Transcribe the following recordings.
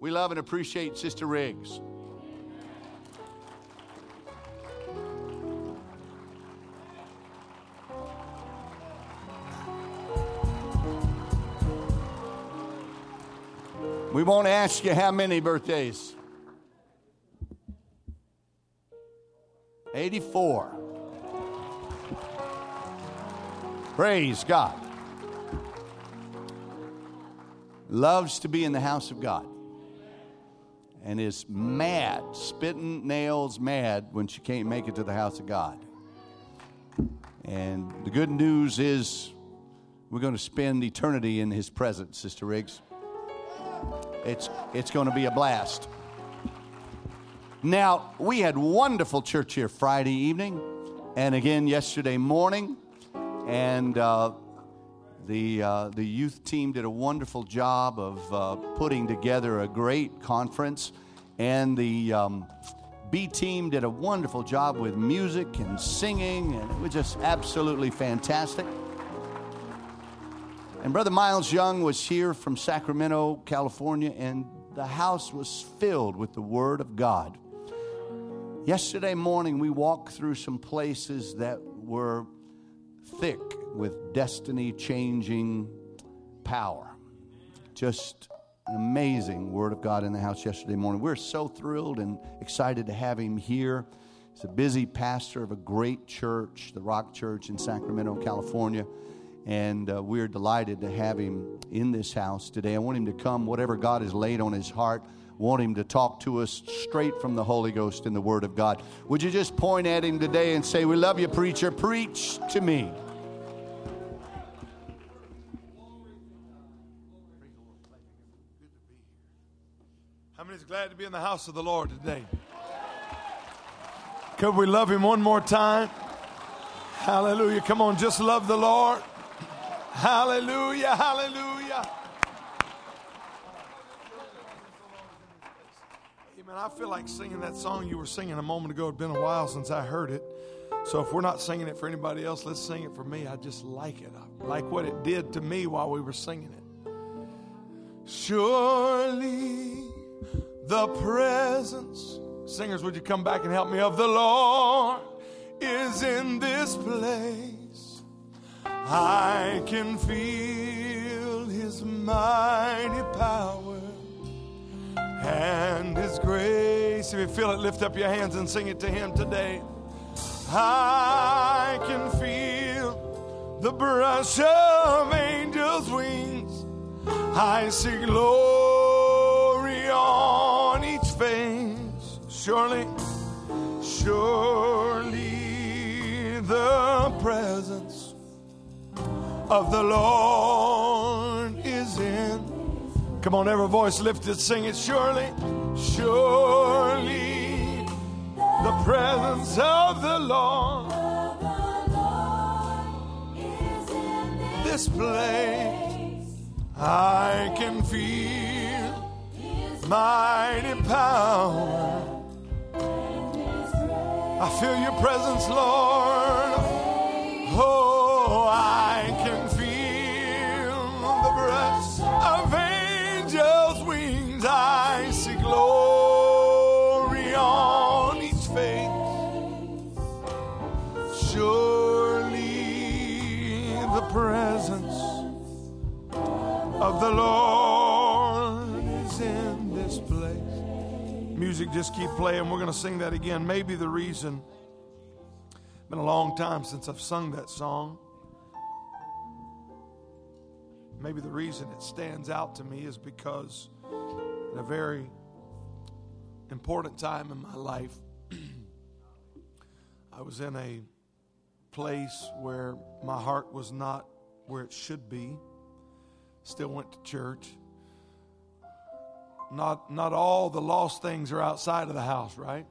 We love and appreciate Sister Riggs. We won't ask you how many birthdays. 84. Praise God. Loves to be in the house of God. And is mad, spitting nails mad when she can't make it to the house of God. And the good news is we're going to spend eternity in His presence, Sister Riggs. It's going to be a blast. Now, we had wonderful church here Friday evening and again yesterday morning. And the youth team did a wonderful job of putting together a great conference. And the B team did a wonderful job with music and singing. And it was just absolutely fantastic. And Brother Miles Young was here from Sacramento, California, and the house was filled with the Word of God. Yesterday morning, we walked through some places that were thick with destiny-changing power. Just an amazing Word of God in the house yesterday morning. We're so thrilled and excited to have him here. He's a busy pastor of a great church, the Rock Church in Sacramento, California. And we're delighted to have him in this house today. I want him to come, whatever God has laid on his heart. I want him to talk to us straight from the Holy Ghost in the Word of God. Would you just point at him today and say, "We love you, preacher. Preach to me." How many is glad to be in the house of the Lord today? Could we love Him one more time? Hallelujah. Come on, just love the Lord. Hallelujah, hallelujah. Amen. I feel like singing that song you were singing a moment ago. It's been a while since I heard it. So if we're not singing it for anybody else, let's sing it for me. I just like it. I like what it did to me while we were singing it. Surely the presence, singers, would you come back and help me, of the Lord is in this place. I can feel His mighty power and His grace. If you feel it, lift up your hands and sing it to Him today. I can feel the brush of angels' wings. I see glory on each face. Surely, surely the presence of the Lord is in. Come on, every voice lifted, sing it. Surely, surely the presence of the Lord is in this place. I can feel His mighty power. I feel your presence, Lord. Oh, I can feel the breath of angels' wings. I see glory on each face. Surely the presence of the Lord is in this place. Music, just keep playing. We're going to sing that again. Maybe the reason, been a long time since I've sung that song. Maybe the reason it stands out to me is because at a very important time in my life, I was in a place where my heart was not where it should be. Still went to church. Not all the lost things are outside of the house, right?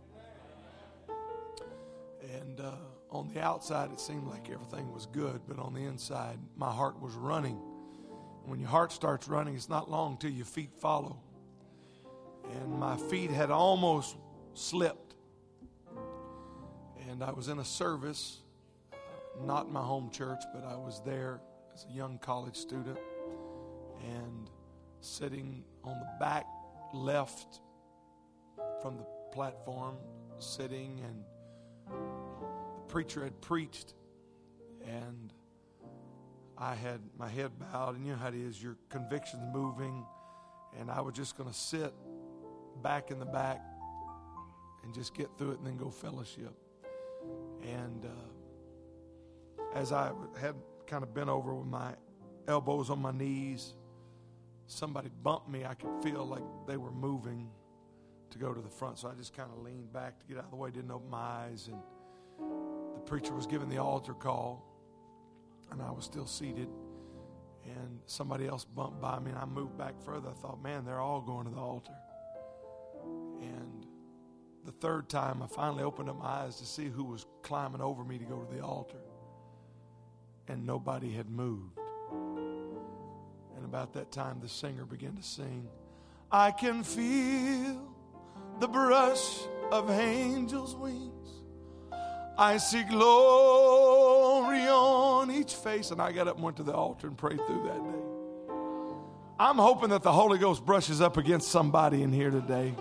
And on the outside, it seemed like everything was good, but on the inside, my heart was running. When your heart starts running, it's not long till your feet follow. And my feet had almost slipped. And I was in a service, not in my home church, but I was there as a young college student and sitting on the back left from the platform sitting, and the preacher had preached, and I had my head bowed, and you know how it is, your conviction's moving, and I was just going to sit back in the back and just get through it and then go fellowship. And as I had kind of bent over with my elbows on my knees, somebody bumped me. I could feel like they were moving to go to the front, so I just kind of leaned back to get out of the way, didn't open my eyes, and the preacher was giving the altar call, and I was still seated, and somebody else bumped by me, and I moved back further. I thought, man, they're all going to the altar. And the third time, I finally opened up my eyes to see who was climbing over me to go to the altar, and nobody had moved. And about that time, the singer began to sing, I can feel the brush of angels' wings. I see glory on each face. And I got up and went to the altar and prayed through that day. I'm hoping that the Holy Ghost brushes up against somebody in here today.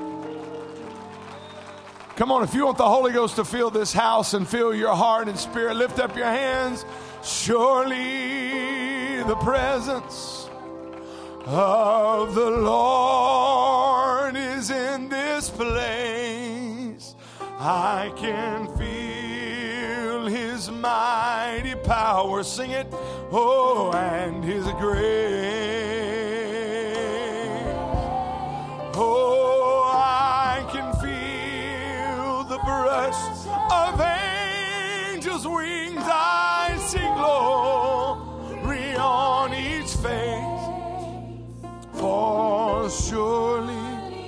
Come on, if you want the Holy Ghost to fill this house and fill your heart and spirit, lift up your hands. Surely the presence of the Lord is in this place. I can feel His mighty power. Sing it. Oh, and His grace. Oh, I can feel the brush of angels' wings. I see glory on each face. For surely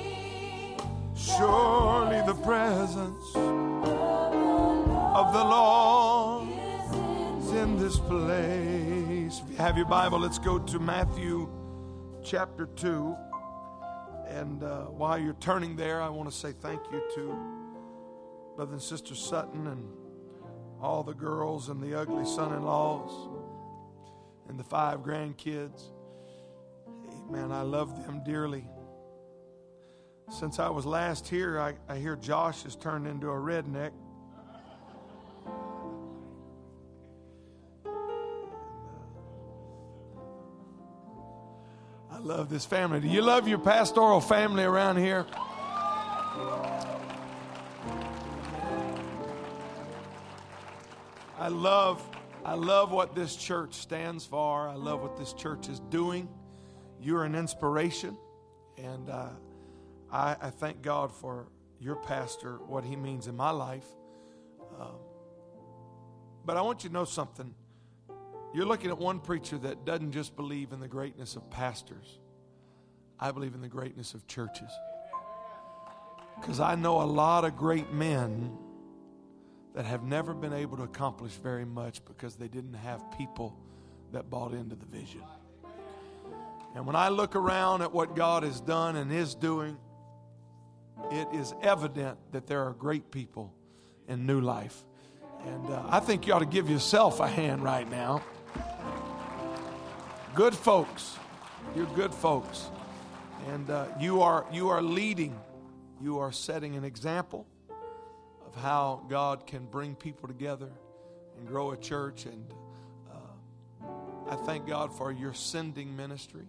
the presence of the Lord is in this place. If you have your Bible, let's go to Matthew chapter 2. And while you're turning there, I want to say thank you to Brother and Sister Sutton and all the girls and the ugly son-in-laws and the 5 grandkids. Man, I love them dearly. Since I was last here, I hear Josh has turned into a redneck. I love this family. Do you love your pastoral family around here? I love what this church stands for. I love what this church is doing. You're an inspiration, and I thank God for your pastor, what he means in my life. But I want you to know something. You're looking at one preacher that doesn't just believe in the greatness of pastors. I believe in the greatness of churches. Because I know a lot of great men that have never been able to accomplish very much because they didn't have people that bought into the vision. And when I look around at what God has done and is doing, it is evident that there are great people in New Life. And I think you ought to give yourself a hand right now. Good folks. You're good folks. And you are leading. You are setting an example of how God can bring people together and grow a church. And I thank God for your sending ministry.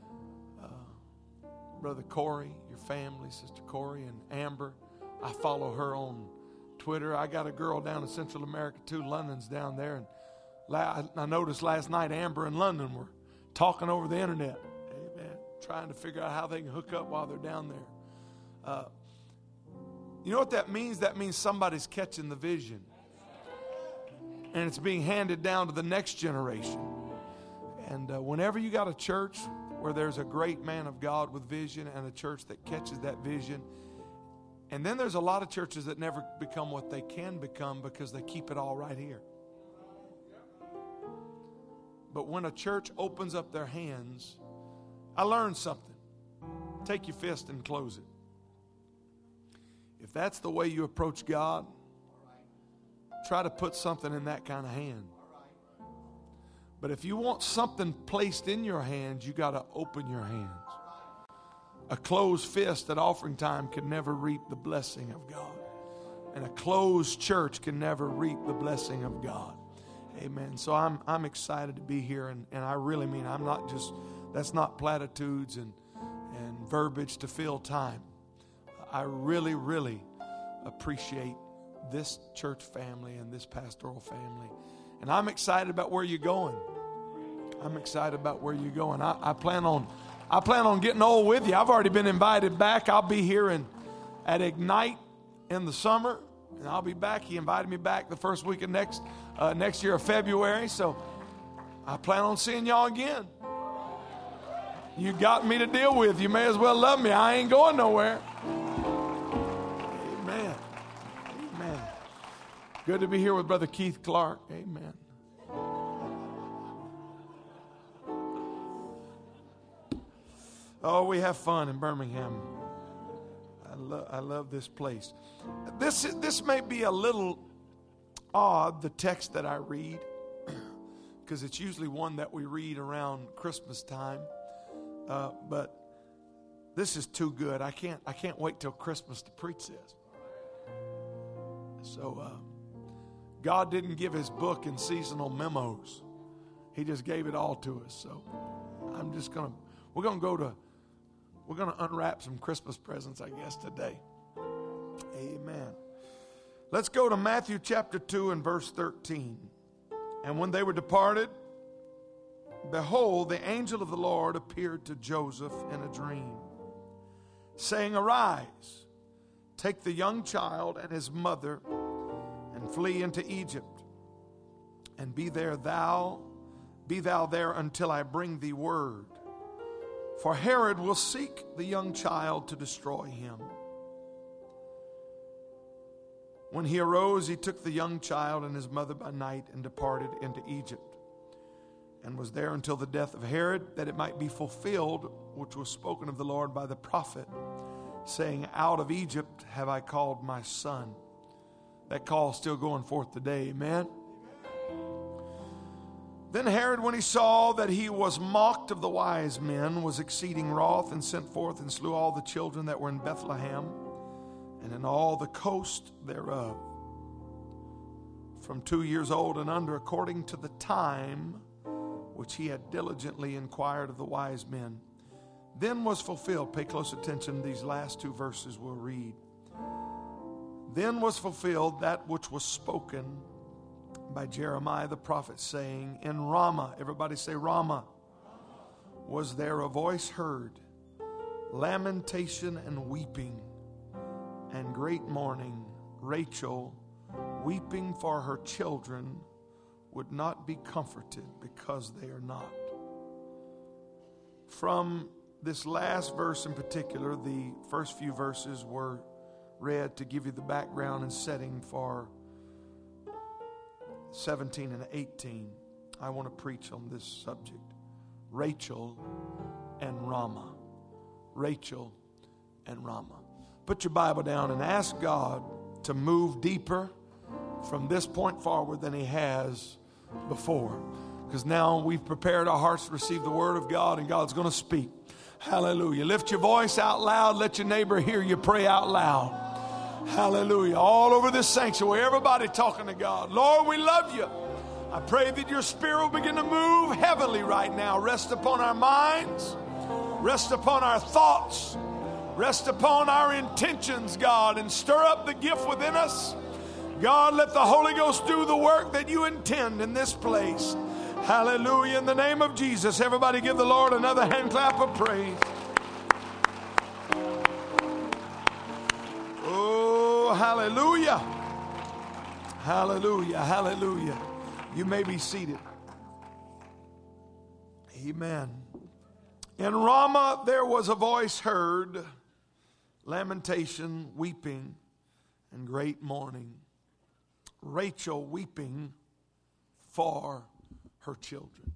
Brother Corey, your family, Sister Corey and Amber. I follow her on Twitter. I got a girl down in Central America too. London's down there. And I noticed last night Amber and London were talking over the internet. Amen. Trying to figure out how they can hook up while they're down there. You know what that means? That means somebody's catching the vision. And it's being handed down to the next generation. And whenever you got a church where there's a great man of God with vision and a church that catches that vision. And then there's a lot of churches that never become what they can become because they keep it all right here. But when a church opens up their hands, I learned something. Take your fist and close it. If that's the way you approach God, try to put something in that kind of hand. But if you want something placed in your hands, you got to open your hands. A closed fist at offering time can never reap the blessing of God. And a closed church can never reap the blessing of God. Amen. So I'm excited to be here, and I really mean, I'm not just, that's not platitudes and verbiage to fill time. I really, really appreciate this church family and this pastoral family. And I'm excited about where you're going. I'm excited about where you're going. I plan on getting old with you. I've already been invited back. I'll be here at Ignite in the summer, and I'll be back. He invited me back the first week of next year of February. So I plan on seeing y'all again. You got me to deal with. You may as well love me. I ain't going nowhere. Amen. Amen. Good to be here with Brother Keith Clark. Amen. Oh, we have fun in Birmingham. I love this place. This may be a little odd, the text that I read, because it's usually one that we read around Christmas time. But this is too good. I can't wait till Christmas to preach this. So God didn't give his book in seasonal memos. He just gave it all to us. So we're going to unwrap some Christmas presents, I guess, today. Amen. Let's go to Matthew chapter 2 and verse 13. And when they were departed, behold, the angel of the Lord appeared to Joseph in a dream, saying, Arise, take the young child and his mother, and flee into Egypt, and be thou there until I bring thee word. For Herod will seek the young child to destroy him. When he arose, he took the young child and his mother by night and departed into Egypt, and was there until the death of Herod, that it might be fulfilled, which was spoken of the Lord by the prophet, saying, Out of Egypt have I called my son. That call is still going forth today, amen? Then Herod, when he saw that he was mocked of the wise men, was exceeding wroth, and sent forth and slew all the children that were in Bethlehem and in all the coast thereof, from 2 years old and under, according to the time which he had diligently inquired of the wise men. Then was fulfilled, pay close attention, these last two verses we'll read. Then was fulfilled that which was spoken by Jeremiah the prophet, saying, In Ramah, everybody say Ramah, was there a voice heard, lamentation and weeping, and great mourning. Rachel, weeping for her children, would not be comforted because they are not. From this last verse in particular, the first few verses were read to give you the background and setting for 17 and 18. I want to preach on this subject. Rachel and Ramah. Rachel and Ramah. Put your Bible down and ask God to move deeper from this point forward than he has before. Because now we've prepared our hearts to receive the word of God, and God's going to speak. Hallelujah. Lift your voice out loud. Let your neighbor hear you pray out loud. Hallelujah. All over this sanctuary, everybody talking to God. Lord, we love you. I pray that your spirit will begin to move heavily right now. Rest upon our minds. Rest upon our thoughts. Rest upon our intentions, God, and stir up the gift within us. God, let the Holy Ghost do the work that you intend in this place. Hallelujah. In the name of Jesus, everybody give the Lord another hand clap of praise. Oh, hallelujah. Hallelujah. Hallelujah. You may be seated. Amen. In Ramah there was a voice heard, lamentation, weeping, and great mourning. Rachel weeping for her children.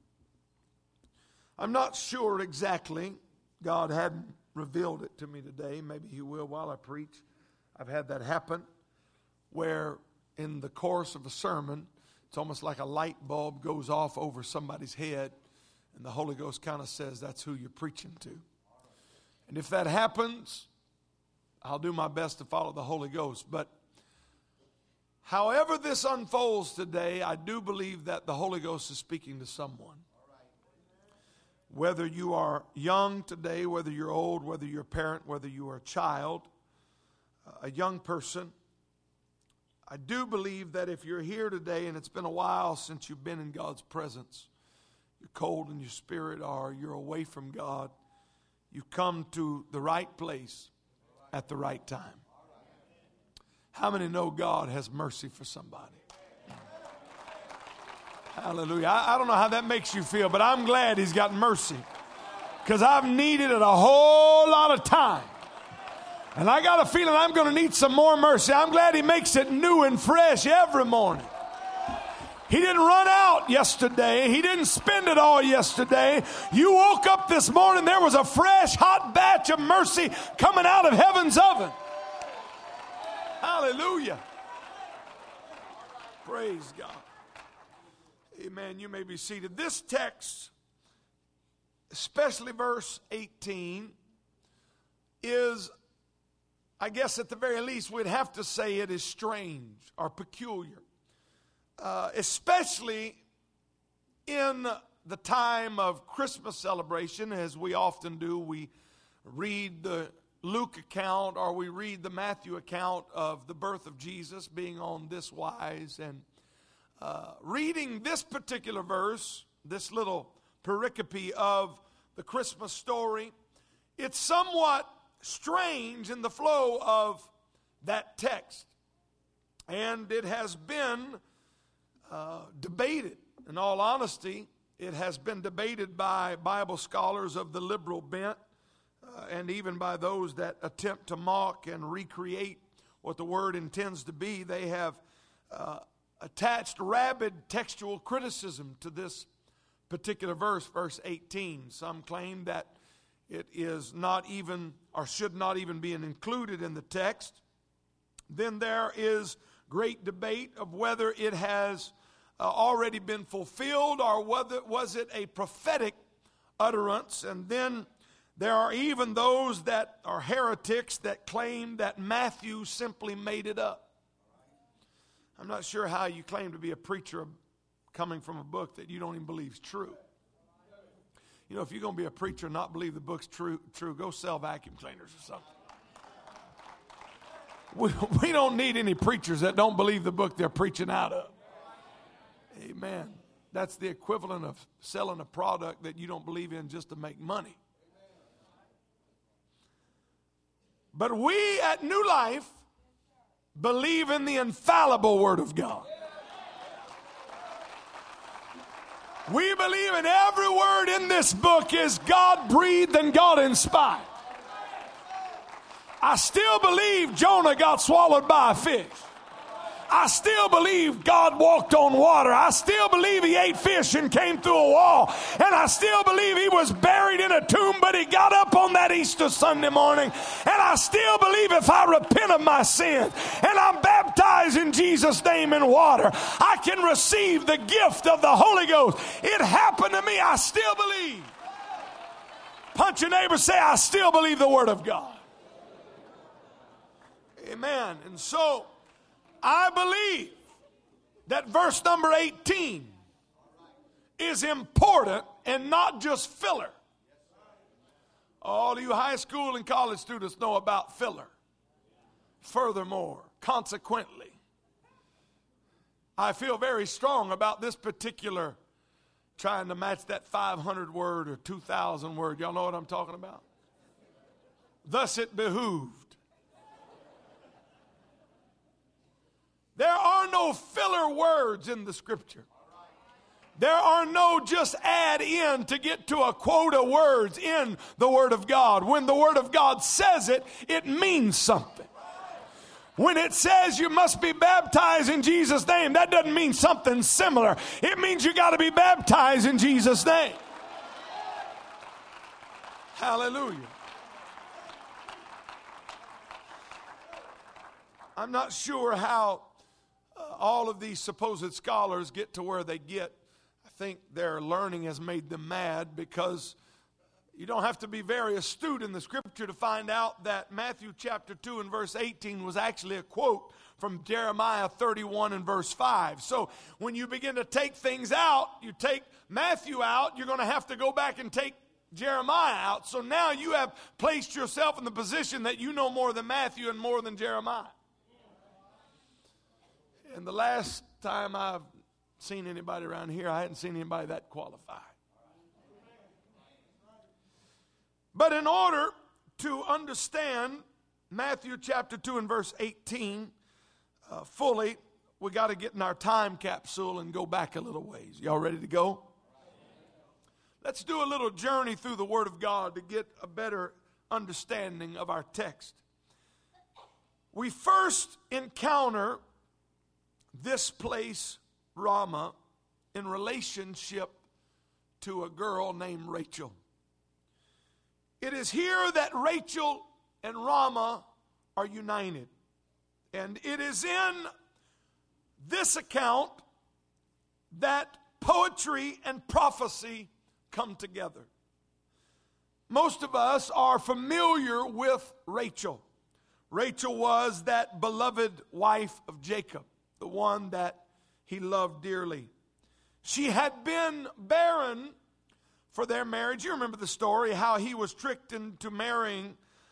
I'm not sure exactly. God hadn't revealed it to me today. Maybe he will while I preach. I've had that happen where in the course of a sermon, it's almost like a light bulb goes off over somebody's head, and the Holy Ghost kind of says, that's who you're preaching to. And if that happens, I'll do my best to follow the Holy Ghost. But however this unfolds today, I do believe that the Holy Ghost is speaking to someone. Whether you are young today, whether you're old, whether you're a parent, whether you are a child, a young person, I do believe that if you're here today and it's been a while since you've been in God's presence, you're cold in your spirit or you're away from God, you've come to the right place at the right time. How many know God has mercy for somebody? Hallelujah. I don't know how that makes you feel, but I'm glad He's got mercy, because I've needed it a whole lot of time. And I got a feeling I'm going to need some more mercy. I'm glad He makes it new and fresh every morning. He didn't run out yesterday. He didn't spend it all yesterday. You woke up this morning, there was a fresh, hot batch of mercy coming out of heaven's oven. Hallelujah. Praise God. Amen. You may be seated. This text, especially verse 18, is, I guess at the very least, we'd have to say it is strange or peculiar. Especially in the time of Christmas celebration, as we often do. We read the Luke account or we read the Matthew account of the birth of Jesus being on this wise. And reading this particular verse, this little pericope of the Christmas story, it's somewhat strange in the flow of that text. And it has been debated. In all honesty, it has been debated by Bible scholars of the liberal bent and even by those that attempt to mock and recreate what the word intends to be. They have attached rabid textual criticism to this particular verse, verse 18. Some claim that it is not even or should not even be included in the text. Then there is great debate of whether it has already been fulfilled or whether was it a prophetic utterance. And then there are even those that are heretics that claim that Matthew simply made it up. I'm not sure how you claim to be a preacher coming from a book that you don't even believe is true. You know, if you're going to be a preacher and not believe the book's true, go sell vacuum cleaners or something. We don't need any preachers that don't believe the book they're preaching out of. Amen. That's the equivalent of selling a product that you don't believe in just to make money. But we at New Life believe in the infallible Word of God. We believe in every word in this book is God-breathed and God-inspired. I still believe Jonah got swallowed by a fish. I still believe God walked on water. I still believe He ate fish and came through a wall. And I still believe He was buried in a tomb, but He got up on that Easter Sunday morning. And I still believe if I repent of my sin and I'm baptized in Jesus' name in water, I can receive the gift of the Holy Ghost. It happened to me. I still believe. Punch your neighbor, say, I still believe the Word of God. Amen. And so I believe that verse number 18 is important and not just filler. All you high school and college students know about filler. Furthermore, consequently, I feel very strong about this particular trying to match that 500 word or 2,000 word. Y'all know what I'm talking about? Thus it behooved. There are no filler words in the Scripture. There are no just add in to get to a quota words in the Word of God. When the Word of God says it, it means something. When it says you must be baptized in Jesus' name, that doesn't mean something similar. It means you got to be baptized in Jesus' name. Hallelujah. I'm not sure how all of these supposed scholars get to where they get. I think their learning has made them mad because You don't have to be very astute in the scripture to find out that Matthew chapter 2 and verse 18 was actually a quote from Jeremiah 31 and verse 5. So when you begin to take things out, you take Matthew out, you're going to have to go back and take Jeremiah out. So now you have placed yourself in the position that you know more than Matthew and more than Jeremiah. And the last time I've seen anybody around here, I hadn't seen anybody that qualified. But in order to understand Matthew chapter 2 and verse 18 fully, we got to get in our time capsule and go back a little ways. Y'all ready to go? Let's do a little journey through the Word of God to get a better understanding of our text. We first encounter this place, Ramah, in relationship to a girl named Rachel. It is here that Rachel and Ramah are united. And it is in this account that poetry and prophecy come together. Most of us are familiar with Rachel. Rachel was that beloved wife of Jacob, the one that he loved dearly. She had been barren for their marriage. You remember the story, how he was tricked into marrying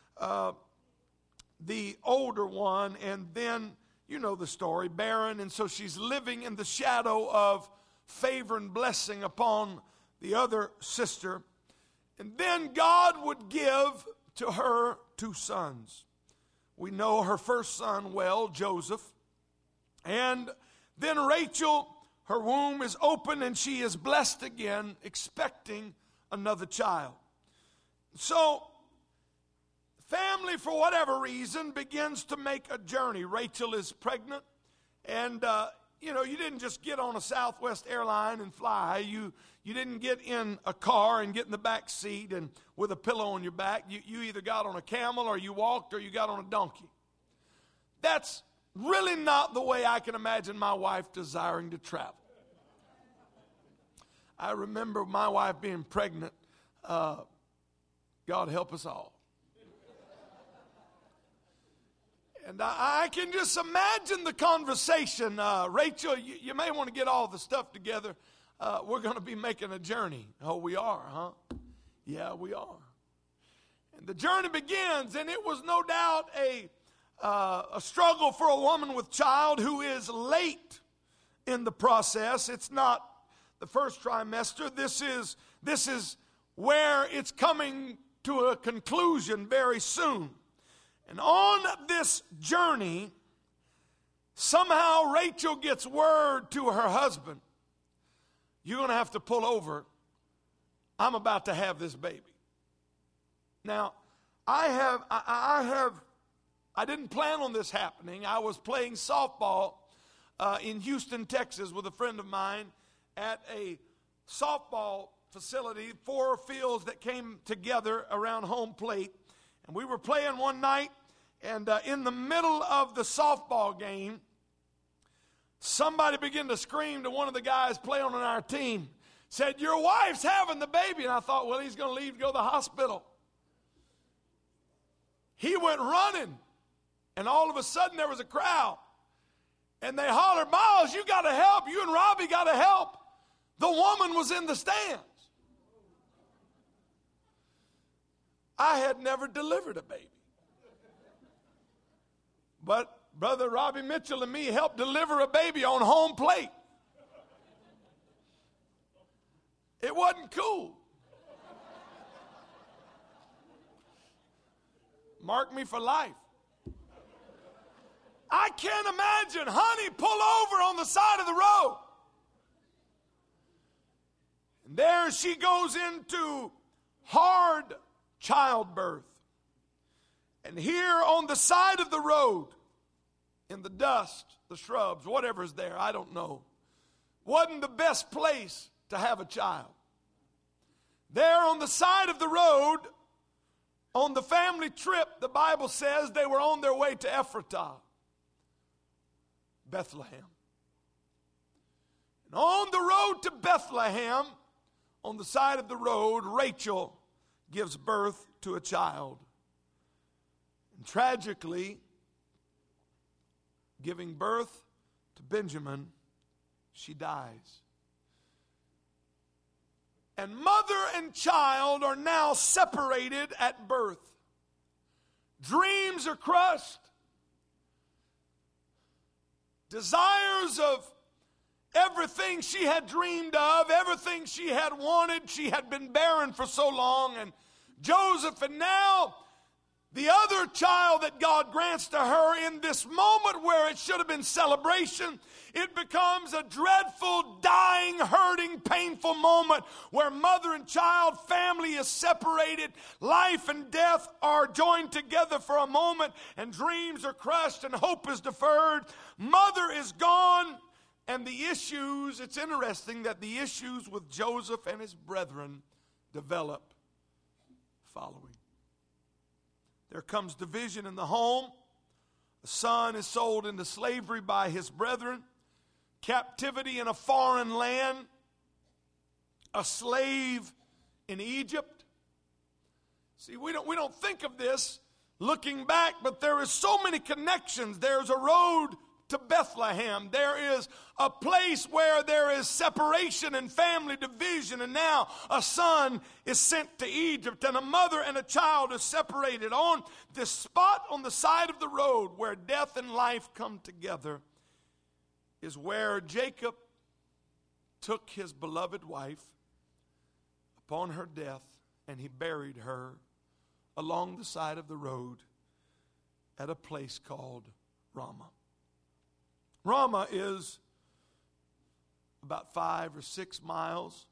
the older one, and then, you know the story, barren, and so she's living in the shadow of favor and blessing upon the other sister. And then God would give to her 2 sons. We know her first son well, Joseph. And then Rachel, her womb is open and she is blessed again, expecting another child. So, family, for whatever reason, begins to make a journey. Rachel is pregnant, and you didn't just get on a Southwest airline and fly. You didn't get in a car and get in the back seat and with a pillow on your back. You either got on a camel or you walked or you got on a donkey. That's really not the way I can imagine my wife desiring to travel. I remember my wife being pregnant. God help us all. And I can just imagine the conversation. Rachel, you may want to get all the stuff together. We're going to be making a journey. Oh, we are, huh? Yeah, we are. And the journey begins, and it was no doubt a struggle for a woman with child who is late in the process. It's not the first trimester. This is where it's coming to a conclusion very soon. And on this journey, somehow Rachel gets word to her husband, you're going to have to pull over. I'm about to have this baby. Now, I didn't plan on this happening. I was playing softball in Houston, Texas with a friend of mine at a softball facility, 4 fields that came together around home plate. And we were playing one night, and in the middle of the softball game, somebody began to scream to one of the guys playing on our team, said, your wife's having the baby. And I thought, well, he's going to leave to go to the hospital. He went running, and all of a sudden there was a crowd. And they hollered, Miles, you got to help. You and Robbie got to help. The woman was in the stands. I had never delivered a baby. But Brother Robbie Mitchell and me helped deliver a baby on home plate. It wasn't cool. Mark me for life. I can't imagine, honey, pull over on the side of the road. And there she goes into hard childbirth. And here on the side of the road, in the dust, the shrubs, whatever's there, I don't know, wasn't the best place to have a child. There on the side of the road, on the family trip, the Bible says they were on their way to Ephratah, Bethlehem. And on the road to Bethlehem, on the side of the road, Rachel gives birth to a child. And tragically, giving birth to Benjamin, she dies. And mother and child are now separated at birth. Dreams are crushed. Desires of everything she had dreamed of, everything she had wanted, she had been barren for so long. And Joseph, and now the other child that God grants to her in this moment where it should have been celebration, it becomes a dreadful, dying, hurting, painful moment where mother and child, family is separated, life and death are joined together for a moment, and dreams are crushed and hope is deferred. Mother is gone, and the issues, it's interesting that the issues with Joseph and his brethren develop following. There comes division in the home. A son is sold into slavery by his brethren. Captivity in a foreign land. A slave in Egypt. See, we don't think of this looking back, but there is so many connections. There's a road to Bethlehem. There is a place where there is separation and family division, and now a son is sent to Egypt, and a mother and a child are separated. On this spot on the side of the road where death and life come together is where Jacob took his beloved wife upon her death, and he buried her along the side of the road at a place called Ramah. Ramah is about 5 or 6 miles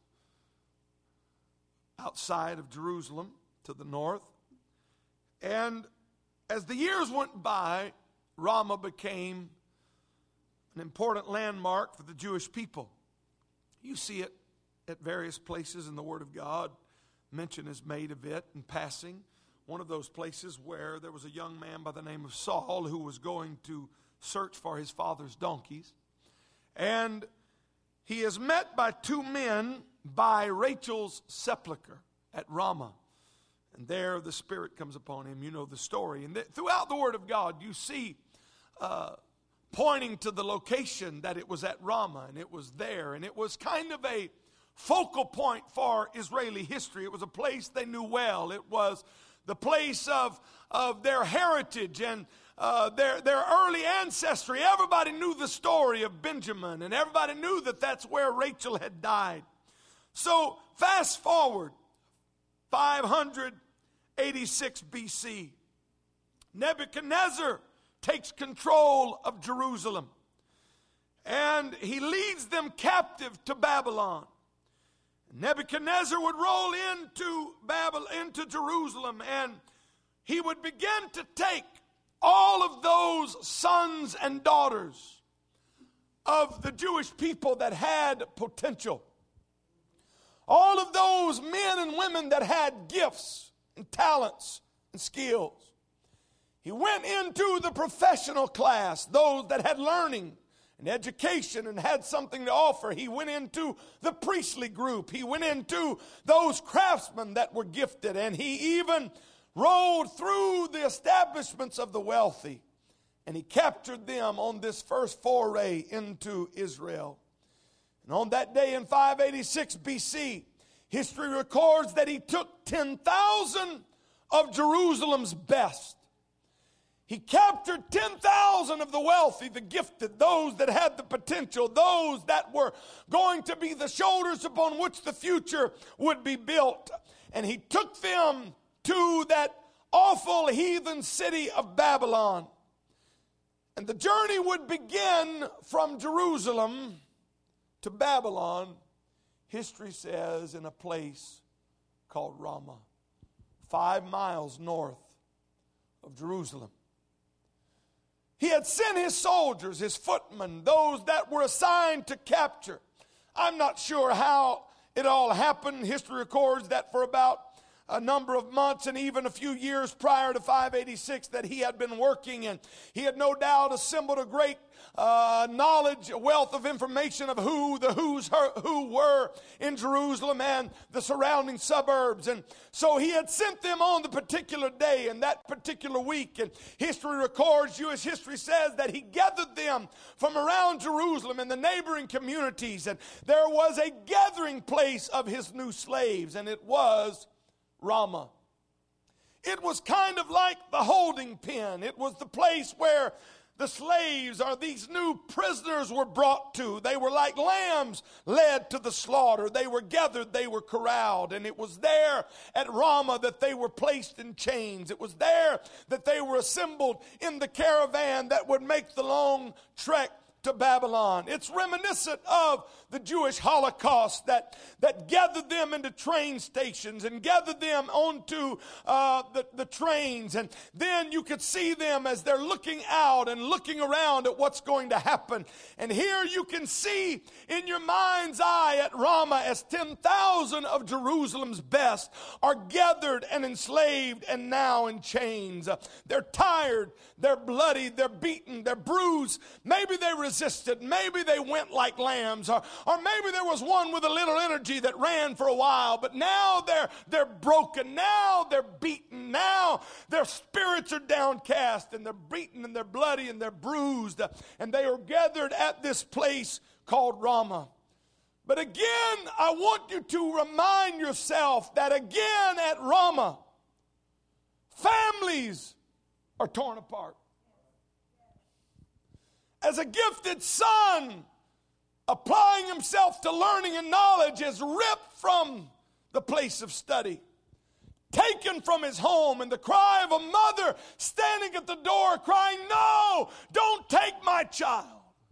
outside of Jerusalem to the north. And as the years went by, Ramah became an important landmark for the Jewish people. You see it at various places in the Word of God. Mention is made of it in passing. One of those places where there was a young man by the name of Saul who was going to search for his father's donkeys. And he is met by 2 men by Rachel's sepulcher at Ramah. And there the Spirit comes upon him. You know the story. And throughout the Word of God, you see pointing to the location that it was at Ramah, and it was there. And it was kind of a focal point for Israeli history. It was a place they knew well. It was the place of their heritage and their early ancestry. Everybody knew the story of Benjamin, and everybody knew that that's where Rachel had died. So fast forward 586 BC. Nebuchadnezzar takes control of Jerusalem, and he leads them captive to Babylon. Nebuchadnezzar would roll into Jerusalem, and he would begin to take all of those sons and daughters of the Jewish people that had potential. All of those men and women that had gifts and talents and skills. He went into the professional class, those that had learning and education and had something to offer. He went into the priestly group. He went into those craftsmen that were gifted, and he even rode through the establishments of the wealthy, and he captured them on this first foray into Israel. And on that day in 586 BC, history records that he took 10,000 of Jerusalem's best. He captured 10,000 of the wealthy, the gifted, those that had the potential, those that were going to be the shoulders upon which the future would be built. And he took them to that awful heathen city of Babylon. And the journey would begin from Jerusalem to Babylon, history says, in a place called Ramah, 5 miles north of Jerusalem. He had sent his soldiers, his footmen, those that were assigned to capture. I'm not sure how it all happened. History records that for about a number of months and even a few years prior to 586 that he had been working in. He had no doubt assembled a great knowledge, a wealth of information of who were in Jerusalem and the surrounding suburbs. And so he had sent them on the particular day and that particular week. And history records, Jewish history says that he gathered them from around Jerusalem and the neighboring communities. And there was a gathering place of his new slaves, and it was Ramah. It was kind of like the holding pen. It was the place where the slaves, or these new prisoners, were brought to. They were like lambs led to the slaughter. They were gathered, they were corralled, and it was there at Ramah that they were placed in chains. It was there that they were assembled in the caravan that would make the long trek to Babylon. It's reminiscent of the Jewish Holocaust that gathered them into train stations and gathered them onto the trains. And then you could see them as they're looking out and looking around at what's going to happen. And here you can see in your mind's eye at Ramah as 10,000 of Jerusalem's best are gathered and enslaved and now in chains. They're tired, they're bloody, they're beaten, they're bruised. Maybe they resisted, maybe they went like lambs, or maybe there was one with a little energy that ran for a while, but now they're broken, now they're beaten, now their spirits are downcast, and they're beaten and they're bloody and they're bruised, and they are gathered at this place called Ramah. But again, I want you to remind yourself that again at Ramah, families are torn apart. As a gifted son, applying himself to learning and knowledge, is ripped from the place of study, taken from his home, and the cry of a mother standing at the door crying, "No, don't take my child."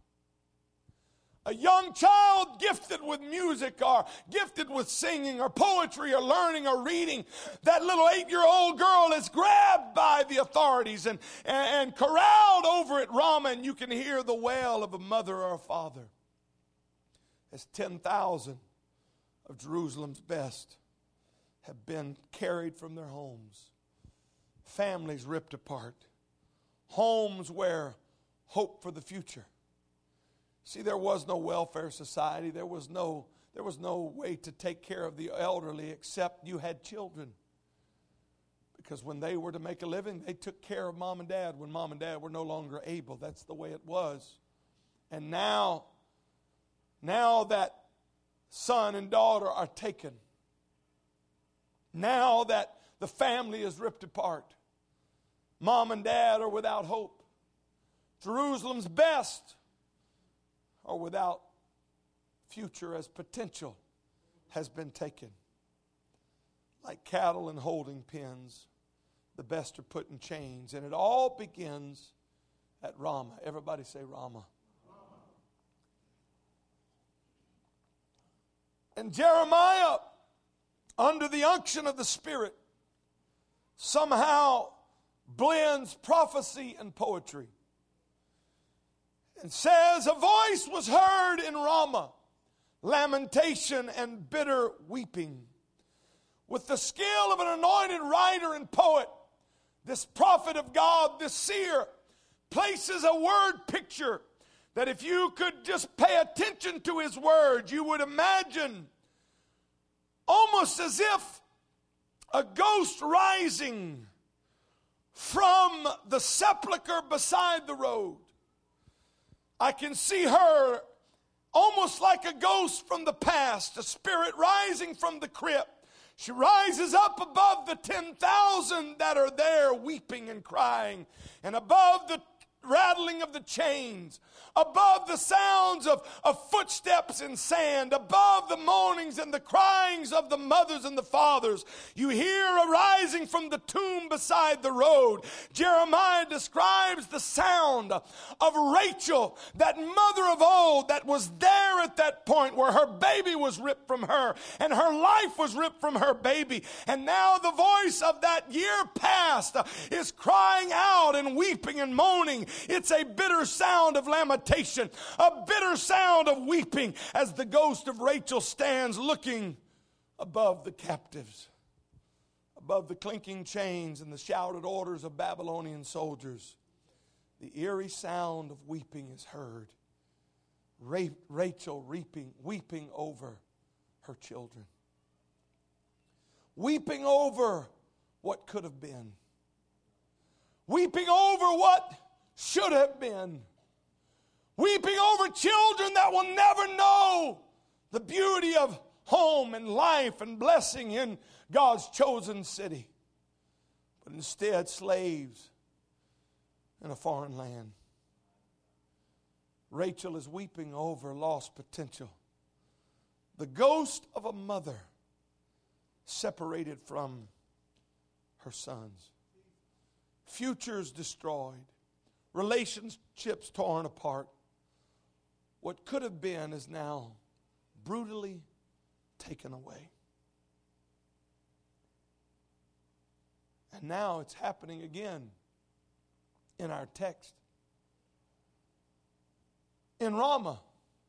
A young child gifted with music or gifted with singing or poetry or learning or reading, that little 8-year-old girl is grabbed by the authorities and corralled over at Ramah, and you can hear the wail of a mother or a father as 10,000 of Jerusalem's best have been carried from their homes. Families ripped apart. Homes where hope for the future. See, there was no welfare society. There was no way to take care of the elderly except you had children. Because when they were to make a living, they took care of mom and dad when mom and dad were no longer able. That's the way it was. And now that son and daughter are taken, now that the family is ripped apart, mom and dad are without hope. Jerusalem's best are without future, as potential has been taken. Like cattle in holding pens, the best are put in chains. And it all begins at Ramah. Everybody say Ramah. And Jeremiah, under the unction of the Spirit, somehow blends prophecy and poetry. And says, a voice was heard in Ramah, lamentation and bitter weeping. With the skill of an anointed writer and poet, this prophet of God, this seer, places a word picture that if you could just pay attention to his words, you would imagine almost as if a ghost rising from the sepulcher beside the road. I can see her almost like a ghost from the past, a spirit rising from the crypt. She rises up above the 10,000 that are there weeping and crying, and above the rattling of the chains, above the sounds of footsteps in sand, above the moanings and the cryings of the mothers and the fathers, you hear arising from the tomb beside the road. Jeremiah describes the sound of Rachel, that mother of old that was there at that point where her baby was ripped from her and her life was ripped from her baby. And now the voice of that year past is crying out and weeping and moaning. It's a bitter sound of lamentation, a bitter sound of weeping as the ghost of Rachel stands looking above the captives above the clinking chains and the shouted orders of Babylonian soldiers, the eerie sound of weeping is heard. Rachel weeping over her children. Weeping over what could have been. Weeping over what should have been. Weeping over children that will never know the beauty of home and life and blessing in God's chosen city. But instead, slaves in a foreign land. Rachel is weeping over lost potential. The ghost of a mother separated from her sons. Futures destroyed. Relationships torn apart. What could have been is now brutally taken away. And now it's happening again in our text. In Ramah,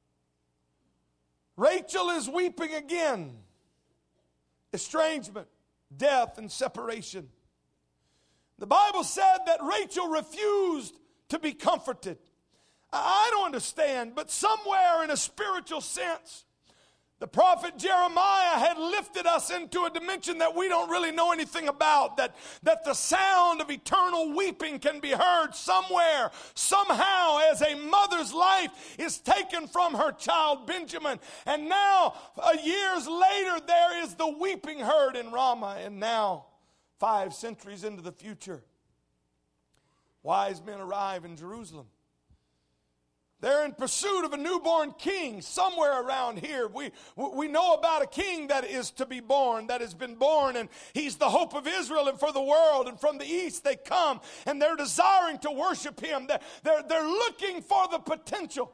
Rachel is weeping again. Estrangement, death, and separation. The Bible said that Rachel refused to be comforted. I don't understand, but somewhere in a spiritual sense, the prophet Jeremiah had lifted us into a dimension that we don't really know anything about, that the sound of eternal weeping can be heard somewhere, somehow, as a mother's life is taken from her child Benjamin. And now, years later, there is the weeping heard in Ramah. And now, 5 centuries into the future, wise men arrive in Jerusalem. They're in pursuit of a newborn king somewhere around here. We know about a king that is to be born, that has been born, and he's the hope of Israel and for the world. And from the east they come, and they're desiring to worship him. They're looking for the potential.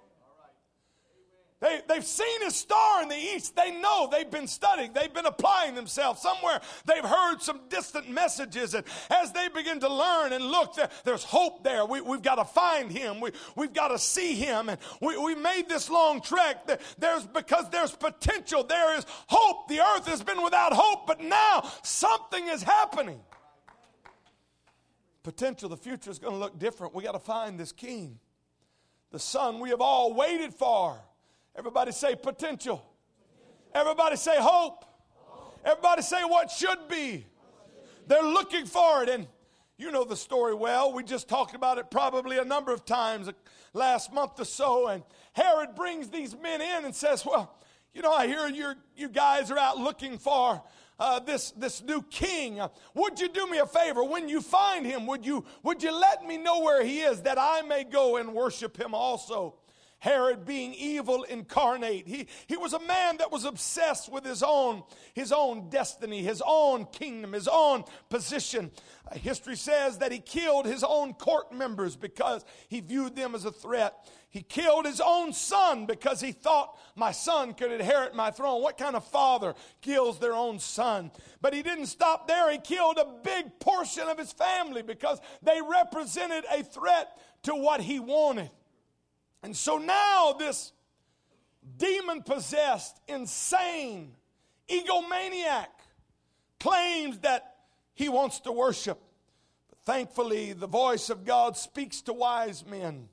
They've seen his star in the east. They know. They've been studying. They've been applying themselves. Somewhere they've heard some distant messages. And as they begin to learn and look, there's hope there. We've got to find him. We've got to see him. And we made this long trek. Because there's potential. There is hope. The earth has been without hope. But now something is happening. Potential. The future is going to look different. We got to find this king. The son we have all waited for. Everybody say potential. Everybody say hope. Everybody say what should be. They're looking for it. And you know the story well. We just talked about it probably a number of times last month or so. And Herod brings these men in and says, well, you know, I hear you guys are out looking for this new king. Would you do me a favor? When you find him, would you let me know where he is, that I may go and worship him also? Herod, being evil incarnate, he was a man that was obsessed with his own destiny, his own kingdom, his own position. History says that he killed his own court members because he viewed them as a threat. He killed his own son because he thought my son could inherit my throne. What kind of father kills their own son? But he didn't stop there. He killed a big portion of his family because they represented a threat to what he wanted. And so now this demon-possessed, insane, egomaniac claims that he wants to worship. But thankfully, the voice of God speaks to wise men.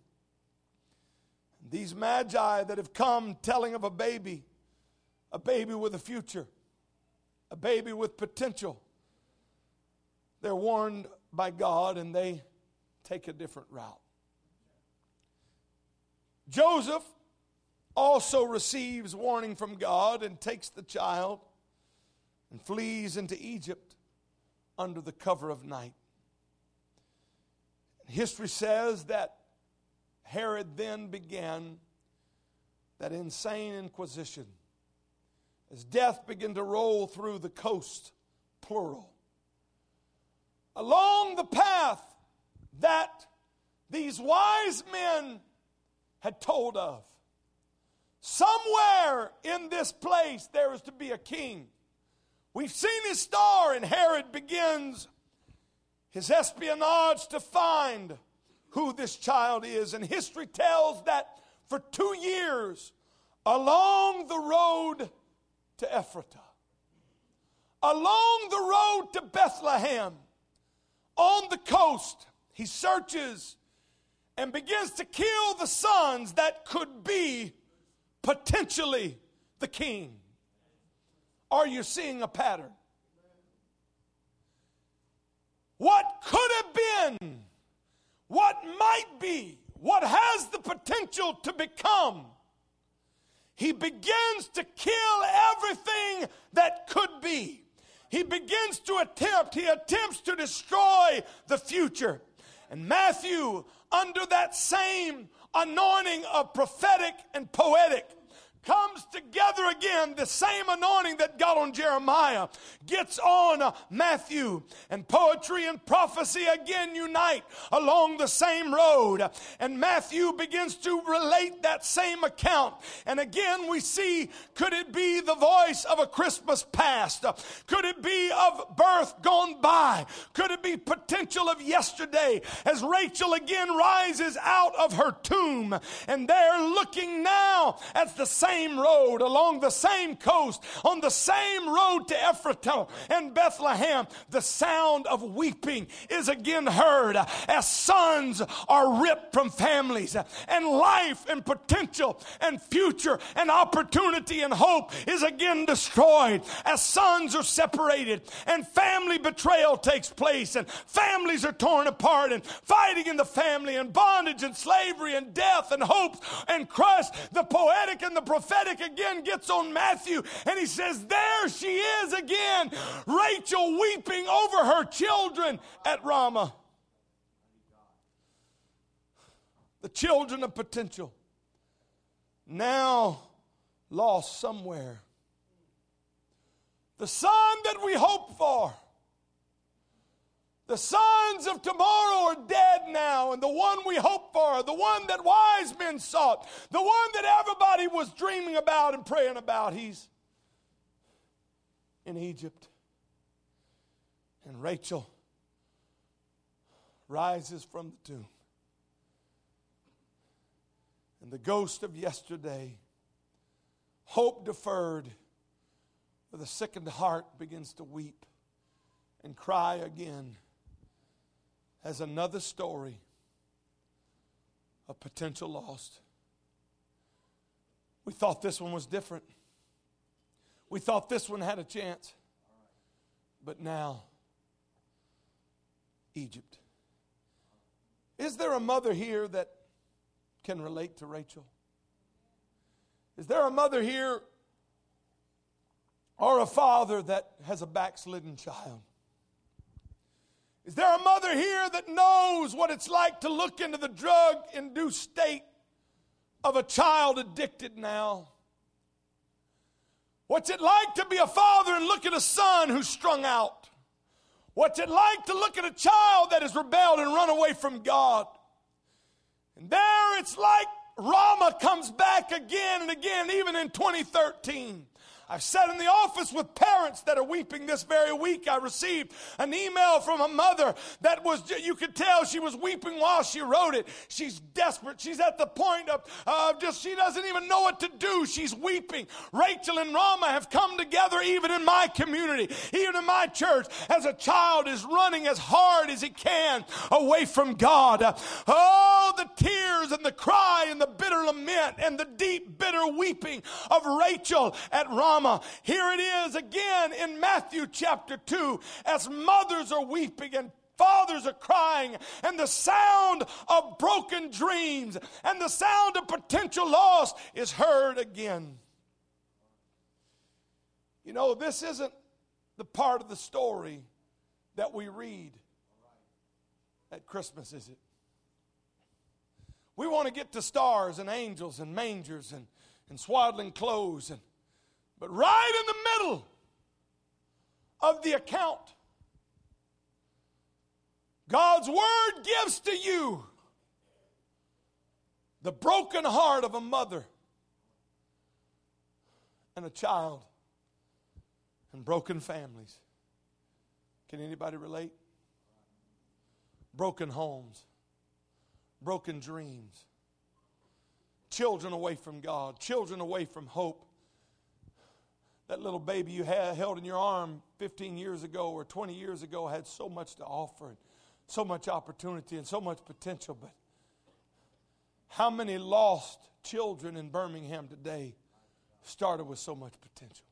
These magi that have come telling of a baby with a future, a baby with potential. They're warned by God and they take a different route. Joseph also receives warning from God and takes the child and flees into Egypt under the cover of night. History says that Herod then began that insane inquisition as death began to roll through the coast, plural. Along the path that these wise men had told of. Somewhere in this place there is to be a king. We've seen his star, and Herod begins his espionage to find who this child is. And history tells that for 2 years, along the road to Ephrata, along the road to Bethlehem, on the coast, he searches and begins to kill the sons that could be potentially the king. Are you seeing a pattern? What could have been, what might be, what has the potential to become, he begins to kill everything that could be. He attempts to destroy the future. And Matthew, under that same anointing of prophetic and poetic, comes together again. The same anointing that got on Jeremiah gets on Matthew. And poetry and prophecy again unite along the same road. And Matthew begins to relate that same account. And again we see, could it be the voice of a Christmas past? Could it be of birth gone by? Could it be potential of yesterday as Rachel again rises out of her tomb? And they're looking now at the same road, along the same coast, on the same road to Ephrathah and Bethlehem. The sound of weeping is again heard as sons are ripped from families, and life and potential and future and opportunity and hope is again destroyed as sons are separated and family betrayal takes place and families are torn apart and fighting in the family and bondage and slavery and death and hope and crushed. The poetic and the prophetic again gets on Matthew, and he says, there she is again, Rachel weeping over her children at Ramah. The children of potential, now lost somewhere. The son that we hope for. The sons of tomorrow are dead now, and the one we hope for, the one that wise men sought, the one that everybody was dreaming about and praying about, he's in Egypt. And Rachel rises from the tomb. And the ghost of yesterday, hope deferred, with a sickened heart begins to weep and cry again. As another story of potential lost. We thought this one was different. We thought this one had a chance. But now, Egypt. Is there a mother here that can relate to Rachel? Is there a mother here or a father that has a backslidden child? Is there a mother here that knows what it's like to look into the drug-induced state of a child addicted now? What's it like to be a father and look at a son who's strung out? What's it like to look at a child that has rebelled and run away from God? And there it's like Ramah comes back again and again, even in 2013. I've sat in the office with parents that are weeping this very week. I received an email from a mother that was, you could tell she was weeping while she wrote it. She's desperate. She's at the point of she doesn't even know what to do. She's weeping. Rachel and Ramah have come together even in my community, even in my church, as a child is running as hard as he can away from God. Oh, the tears and the cry and the bitter lament and the deep, bitter weeping of Rachel at Ramah. Here it is again in Matthew chapter 2 as mothers are weeping and fathers are crying, and the sound of broken dreams and the sound of potential loss is heard again. You know, this isn't the part of the story that we read at Christmas, is it? We want to get to stars and angels and mangers and swaddling clothes, but right in the middle of the account, God's word gives to you the broken heart of a mother and a child and broken families. Can anybody relate? Broken homes, broken dreams, children away from God, children away from hope. That little baby you had held in your arm 15 years ago or 20 years ago had so much to offer, and so much opportunity and so much potential. But how many lost children in Birmingham today started with so much potential?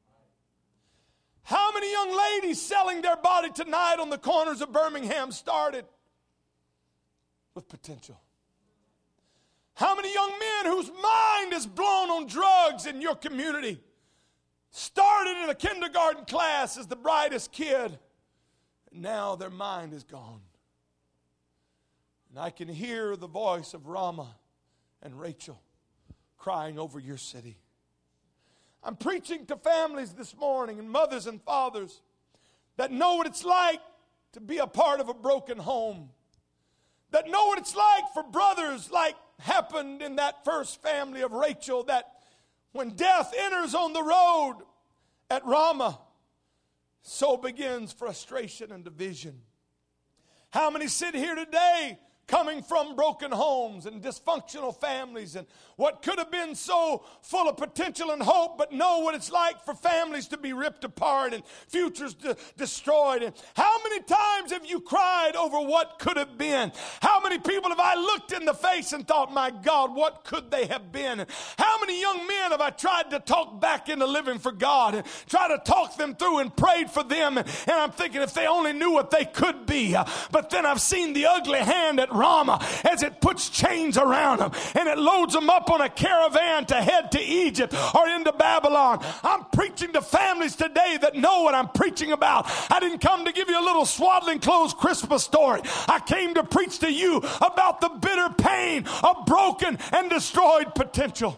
How many young ladies selling their body tonight on the corners of Birmingham started with potential? How many young men whose mind is blown on drugs in your community started in a kindergarten class as the brightest kid, and now their mind is gone? And I can hear the voice of Rama and Rachel crying over your city. I'm preaching to families this morning, and mothers and fathers that know what it's like to be a part of a broken home, that know what it's like for brothers like happened in that first family of Rachel, that when death enters on the road at Ramah, so begins frustration and division. How many sit here today coming from broken homes and dysfunctional families and what could have been so full of potential and hope, but know what it's like for families to be ripped apart and futures destroyed? And how many times have you cried over what could have been? How many people have I looked in the face and thought, my God, what could they have been? And how many young men have I tried to talk back into living for God and try to talk them through and prayed for them? And I'm thinking if they only knew what they could be. But then I've seen the ugly hand at Ramah as it puts chains around them and it loads them up on a caravan to head to Egypt or into Babylon. I'm preaching to families today that know what I'm preaching about. I didn't come to give you a little swaddling clothes Christmas story. I came to preach to you about the bitter pain of broken and destroyed potential.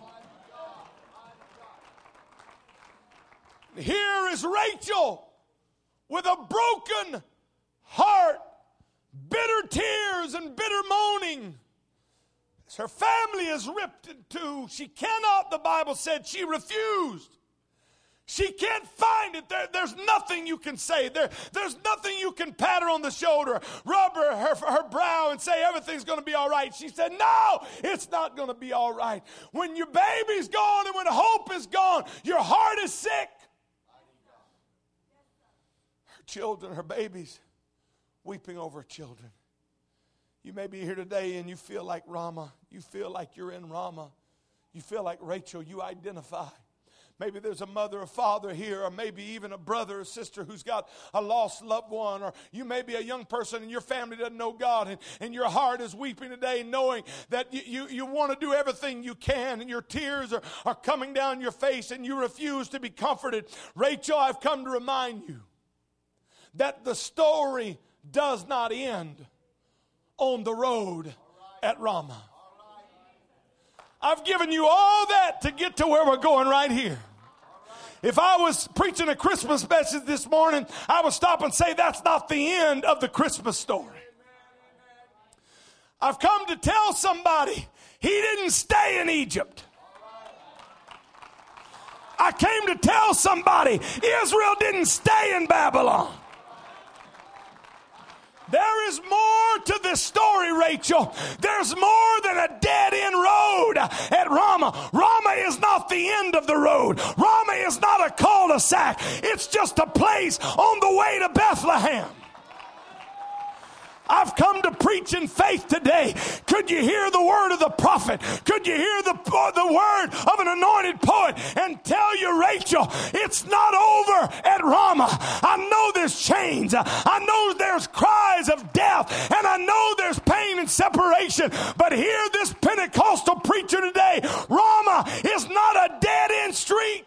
Here is Rachel with a broken heart, bitter tears and bitter moaning. As her family is ripped in two, she cannot, the Bible said, she refused. She can't find it. There's nothing you can say. There's nothing you can pat her on the shoulder, rub her brow and say everything's going to be all right. She said, no, it's not going to be all right. When your baby's gone and when hope is gone, your heart is sick. Her children, her babies, weeping over children. You may be here today and you feel like Ramah. You feel like you're in Ramah. You feel like Rachel. You identify. Maybe there's a mother or father here, or maybe even a brother or sister who's got a lost loved one, or you may be a young person and your family doesn't know God, and your heart is weeping today knowing that you want to do everything you can, and your tears are coming down your face and you refuse to be comforted. Rachel, I've come to remind you that the story does not end on the road at Ramah. I've given you all that to get to where we're going right here. If I was preaching a Christmas message this morning, I would stop and say that's not the end of the Christmas story. I've come to tell somebody he didn't stay in Egypt. I came to tell somebody Israel didn't stay in Babylon. There is more to this story, Rachel. There's more than a dead-end road at Ramah. Ramah is not the end of the road. Ramah is not a cul-de-sac. It's just a place on the way to Bethlehem. I've come to preach in faith today. Could you hear the word of the prophet? Could you hear the word of an anointed poet and tell you, Rachel, it's not over at Ramah. I know there's chains. I know there's cries of death. And I know there's pain and separation. But hear this Pentecostal preacher today. Ramah is not a dead-end street.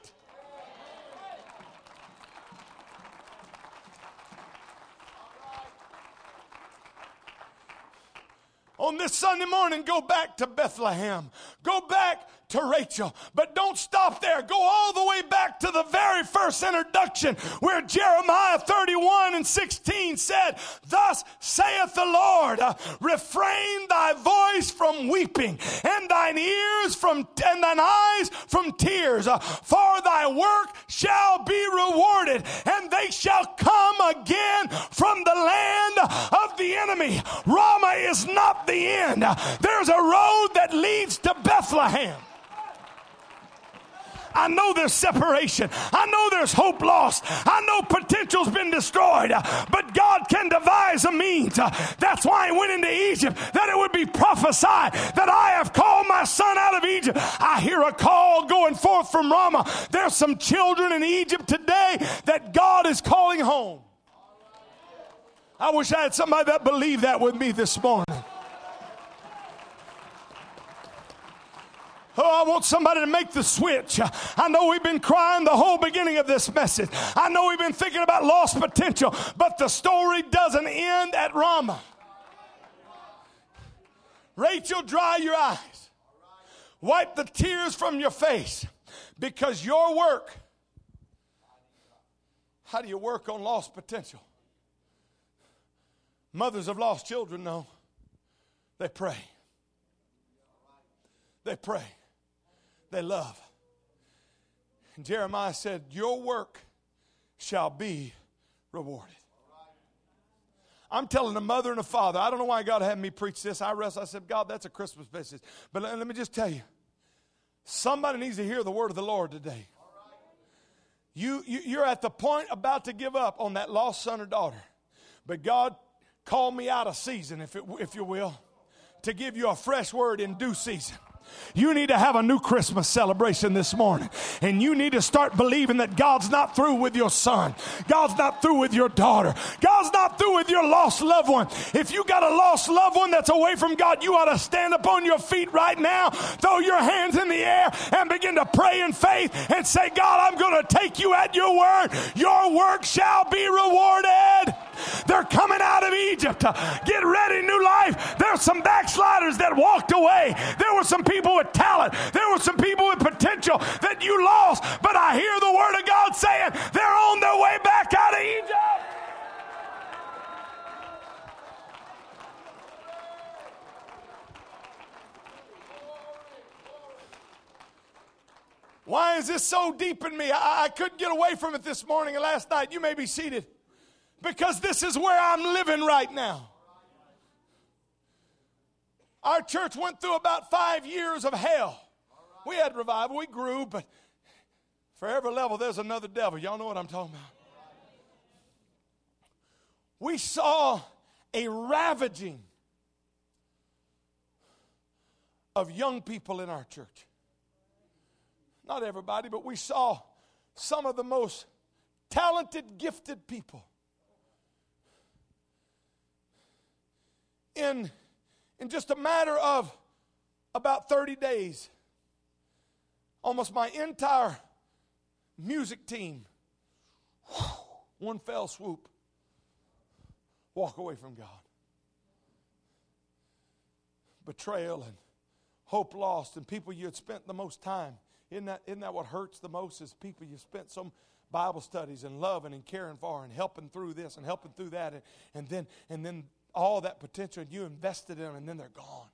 On this Sunday morning, go back to Bethlehem. Go back to Rachel. But don't stop there. Go all the way back to the very first introduction where Jeremiah 31:16 said, "Thus saith the Lord, refrain thy voice from weeping and thine eyes from tears, for thy work shall be rewarded, and they shall come again from the land of the enemy." Ramah is not the end. There's a road that leads to Bethlehem. I know there's separation. I know there's hope lost. I know potential's been destroyed. But God can devise a means. That's why he went into Egypt, that it would be prophesied that I have called my son out of Egypt. I hear a call going forth from Ramah. There's some children in Egypt today that God is calling home. I wish I had somebody that believed that with me this morning. Oh, I want somebody to make the switch. I know we've been crying the whole beginning of this message. I know we've been thinking about lost potential, but the story doesn't end at Ramah. Rachel, dry your eyes. Wipe the tears from your face, because your work. How do you work on lost potential? Mothers of lost children know. They pray. They pray. They love. And Jeremiah said, your work shall be rewarded. I'm telling a mother and a father, I don't know why God had me preach this. I said, God, that's a Christmas message. But let me just tell you, somebody needs to hear the word of the Lord today. You're at the point about to give up on that lost son or daughter. But God called me out of season, if you will, to give you a fresh word in due season. You need to have a new Christmas celebration this morning. And you need to start believing that God's not through with your son. God's not through with your daughter. God's not through with your lost loved one. If you got a lost loved one that's away from God, you ought to stand up on your feet right now, throw your hands in the air, and begin to pray in faith and say, God, I'm going to take you at your word. Your work shall be rewarded. They're coming out of Egypt. Get ready, new life. There's some backsliders that walked away. There were some people with talent. There were some people with potential that you lost. But I hear the word of God saying they're on their way back out of Egypt. Why is this so deep in me? I couldn't get away from it this morning and last night. You may be seated. Because this is where I'm living right now. Our church went through about 5 years of hell. We had revival, we grew, but for every level there's another devil. Y'all know what I'm talking about. We saw a ravaging of young people in our church. Not everybody, but we saw some of the most talented, gifted people. In just a matter of about 30 days, almost my entire music team, one fell swoop, walk away from God. Betrayal and hope lost, and people you had spent the most time. Isn't that what hurts the most, is people you spent some Bible studies and loving and caring for and helping through this and helping through that, and then all that potential, you invested in them, and then they're gone.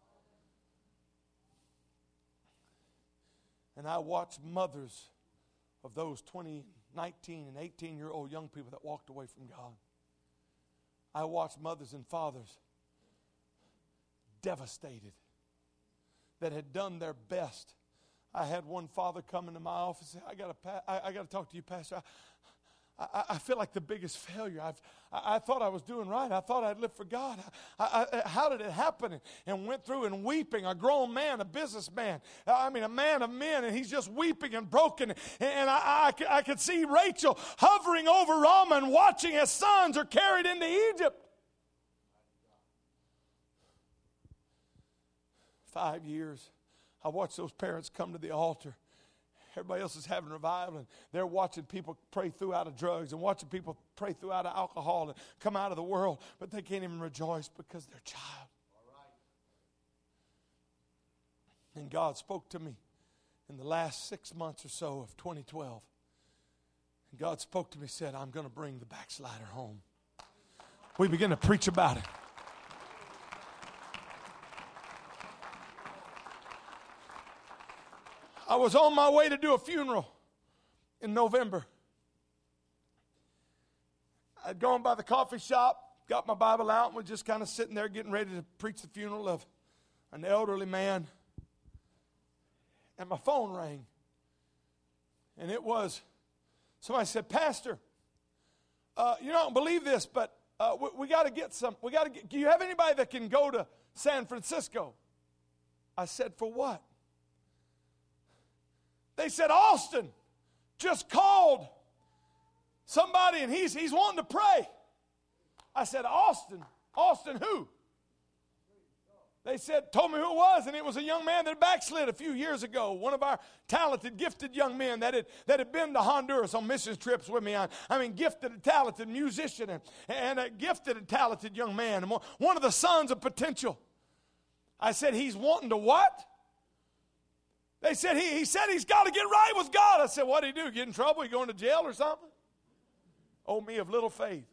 And I watched mothers of those 20, 19, and 18-year-old young people that walked away from God. I watched mothers and fathers devastated that had done their best. I had one father come into my office and say, I got to talk to you, Pastor. I feel like the biggest failure. I thought I was doing right. I thought I'd live for God. How did it happen? And went through and weeping. A grown man, a businessman. I mean, a man of men, and he's just weeping and broken. And I could see Rachel hovering over Ramah and watching as sons are carried into Egypt. 5 years. I watched those parents come to the altar. Everybody else is having revival, and they're watching people pray through out of drugs and watching people pray through out of alcohol and come out of the world, but they can't even rejoice because they're child. And God spoke to me in the last 6 months or so of 2012. And God spoke to me and said, I'm going to bring the backslider home. We began to preach about it. I was on my way to do a funeral in November. I'd gone by the coffee shop, got my Bible out, and was just kind of sitting there getting ready to preach the funeral of an elderly man. And my phone rang. And it was, somebody said, Pastor, you don't believe this, but we got to get some. Do you have anybody that can go to San Francisco? I said, for what? They said, Austin just called somebody and he's wanting to pray. I said, Austin who? They told me who it was, and it was a young man that backslid a few years ago. One of our talented, gifted young men that had been to Honduras on missions trips with me. I mean, gifted, and talented musician, and a gifted and talented young man. And one of the sons of potential. I said, he's wanting to what? They said, he said he's got to get right with God. I said, what did he do? Get in trouble? He going to jail or something? Oh, me of little faith.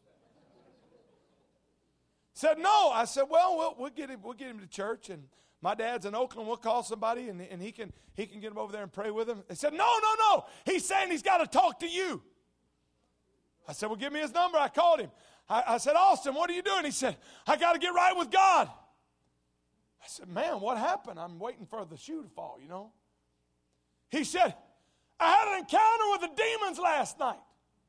Said, no. I said, well, we'll get him to church, and my dad's in Oakland. We'll call somebody, and he can get him over there and pray with him. They said, no. He's saying he's got to talk to you. I said, well, give me his number. I called him. I said, Austin, what are you doing? He said, I got to get right with God. I said, man, what happened? I'm waiting for the shoe to fall, you know. He said, I had an encounter with the demons last night.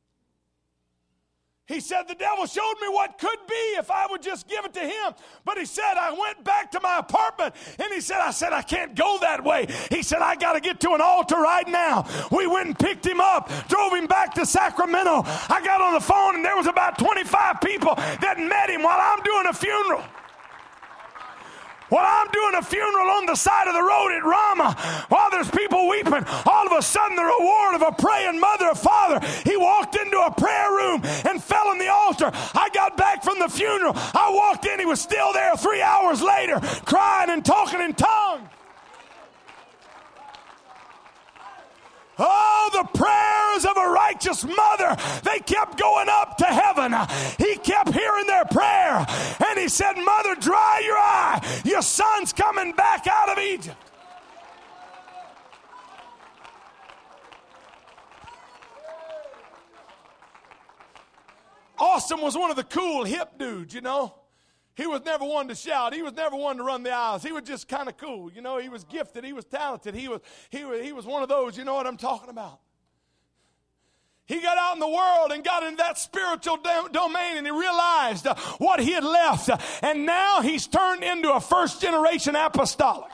He said, the devil showed me what could be if I would just give it to him. But he said, I went back to my apartment, and he said, I can't go that way. He said, I got to get to an altar right now. We went and picked him up, drove him back to Sacramento. I got on the phone, and there was about 25 people that met him while I'm doing a funeral. While I'm doing a funeral on the side of the road at Rama, while there's people weeping, all of a sudden the reward of a praying mother or father, he walked into a prayer room and fell on the altar. I got back from the funeral. I walked in. He was still there 3 hours later, crying and talking in tongues. Oh, the prayers of a righteous mother, they kept going up to heaven. He kept hearing their prayer. And he said, Mother, dry your eye. Your son's coming back out of Egypt. Austin was one of the cool, hip dudes, you know. He was never one to shout. He was never one to run the aisles. He was just kind of cool. You know, he was gifted. He was talented. He was one of those, you know what I'm talking about. He got out in the world and got into that spiritual domain, and he realized what he had left. And now he's turned into a first-generation apostolic.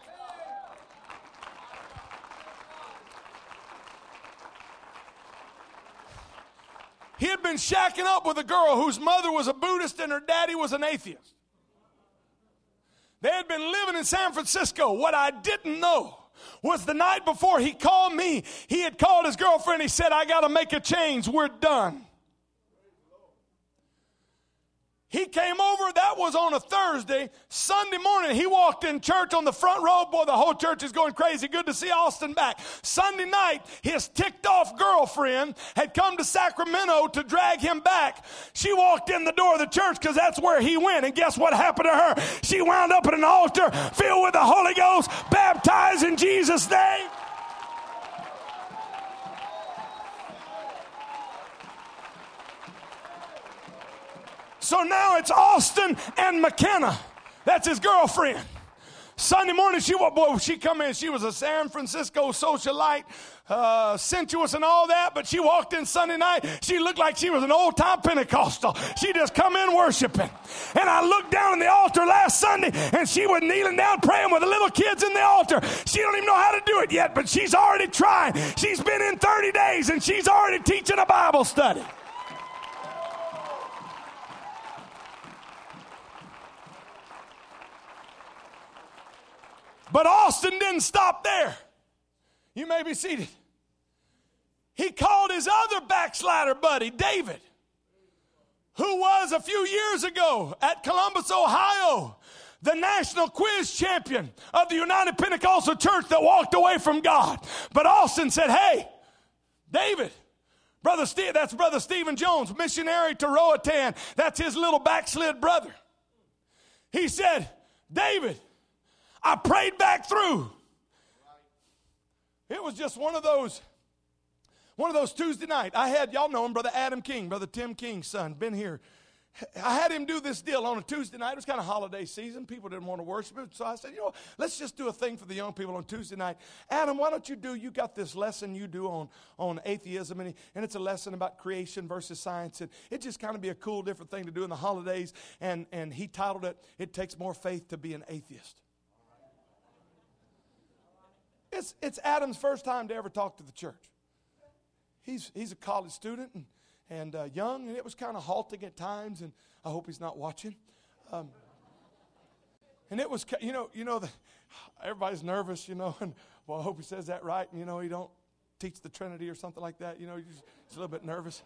He had been shacking up with a girl whose mother was a Buddhist and her daddy was an atheist. They had been living in San Francisco. What I didn't know was the night before he called me, he had called his girlfriend. He said, I got to make a change. We're done. He came over, that was on a Thursday. Sunday morning, he walked in church on the front row. Boy, the whole church is going crazy. Good to see Austin back. Sunday night, his ticked-off girlfriend had come to Sacramento to drag him back. She walked in the door of the church because that's where he went. And guess what happened to her? She wound up at an altar filled with the Holy Ghost, baptized in Jesus' name. So now it's Austin and McKenna. That's his girlfriend. Sunday morning, she come in. She was a San Francisco socialite, sensuous and all that, but she walked in Sunday night. She looked like she was an old-time Pentecostal. She just come in worshiping. And I looked down on the altar last Sunday, and she was kneeling down praying with the little kids in the altar. She don't even know how to do it yet, but she's already trying. She's been in 30 days, and she's already teaching a Bible study. But Austin didn't stop there. You may be seated. He called his other backslider buddy, David, who was a few years ago at Columbus, Ohio, the national quiz champion of the United Pentecostal Church that walked away from God. But Austin said, hey, David, that's Brother Stephen Jones, missionary to Roatan. That's his little backslid brother. He said, David, I prayed back through. It was just one of those Tuesday night. I had, y'all know him, Brother Adam King, Brother Tim King's son, been here. I had him do this deal on a Tuesday night. It was kind of holiday season. People didn't want to worship it. So I said, let's just do a thing for the young people on Tuesday night. Adam, why don't you got this lesson you do on atheism, and it's a lesson about creation versus science. And it just kind of be a cool, different thing to do in the holidays. And he titled it, "It Takes More Faith to Be an Atheist." It's Adam's first time to ever talk to the church. He's a college student and young, and it was kind of halting at times, and I hope he's not watching. And it was, everybody's nervous, and well, I hope he says that right, and he don't teach the Trinity or something like that, you're just a little bit nervous.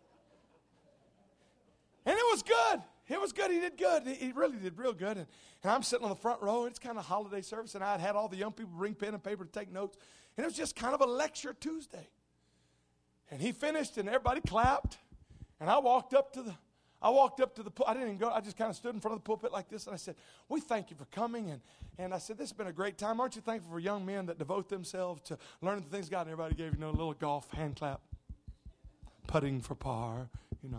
And it was good. It was good. He did good. He really did real good. And I'm sitting on the front row. It's kind of holiday service, and I had all the young people bring pen and paper to take notes, and it was just kind of a lecture Tuesday. And he finished, and everybody clapped. And I walked up to the I didn't even go. I just kind of stood in front of the pulpit like this, and I said, "We thank you for coming." And I said, "This has been a great time. Aren't you thankful for young men that devote themselves to learning the things of God?" And everybody gave, a little golf hand clap. Putting for par,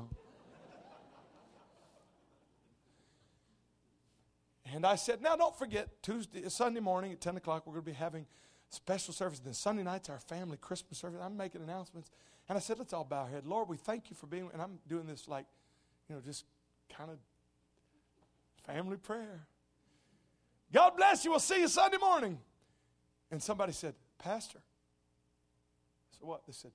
And I said, "Now don't forget, Sunday morning at 10 o'clock, we're going to be having special service. Then Sunday night's our family Christmas service. I'm making announcements." And I said, "Let's all bow our head. Lord, we thank you for being," and I'm doing this like, just kind of family prayer. "God bless you. We'll see you Sunday morning." And somebody said, "Pastor." I said, "What?" They said.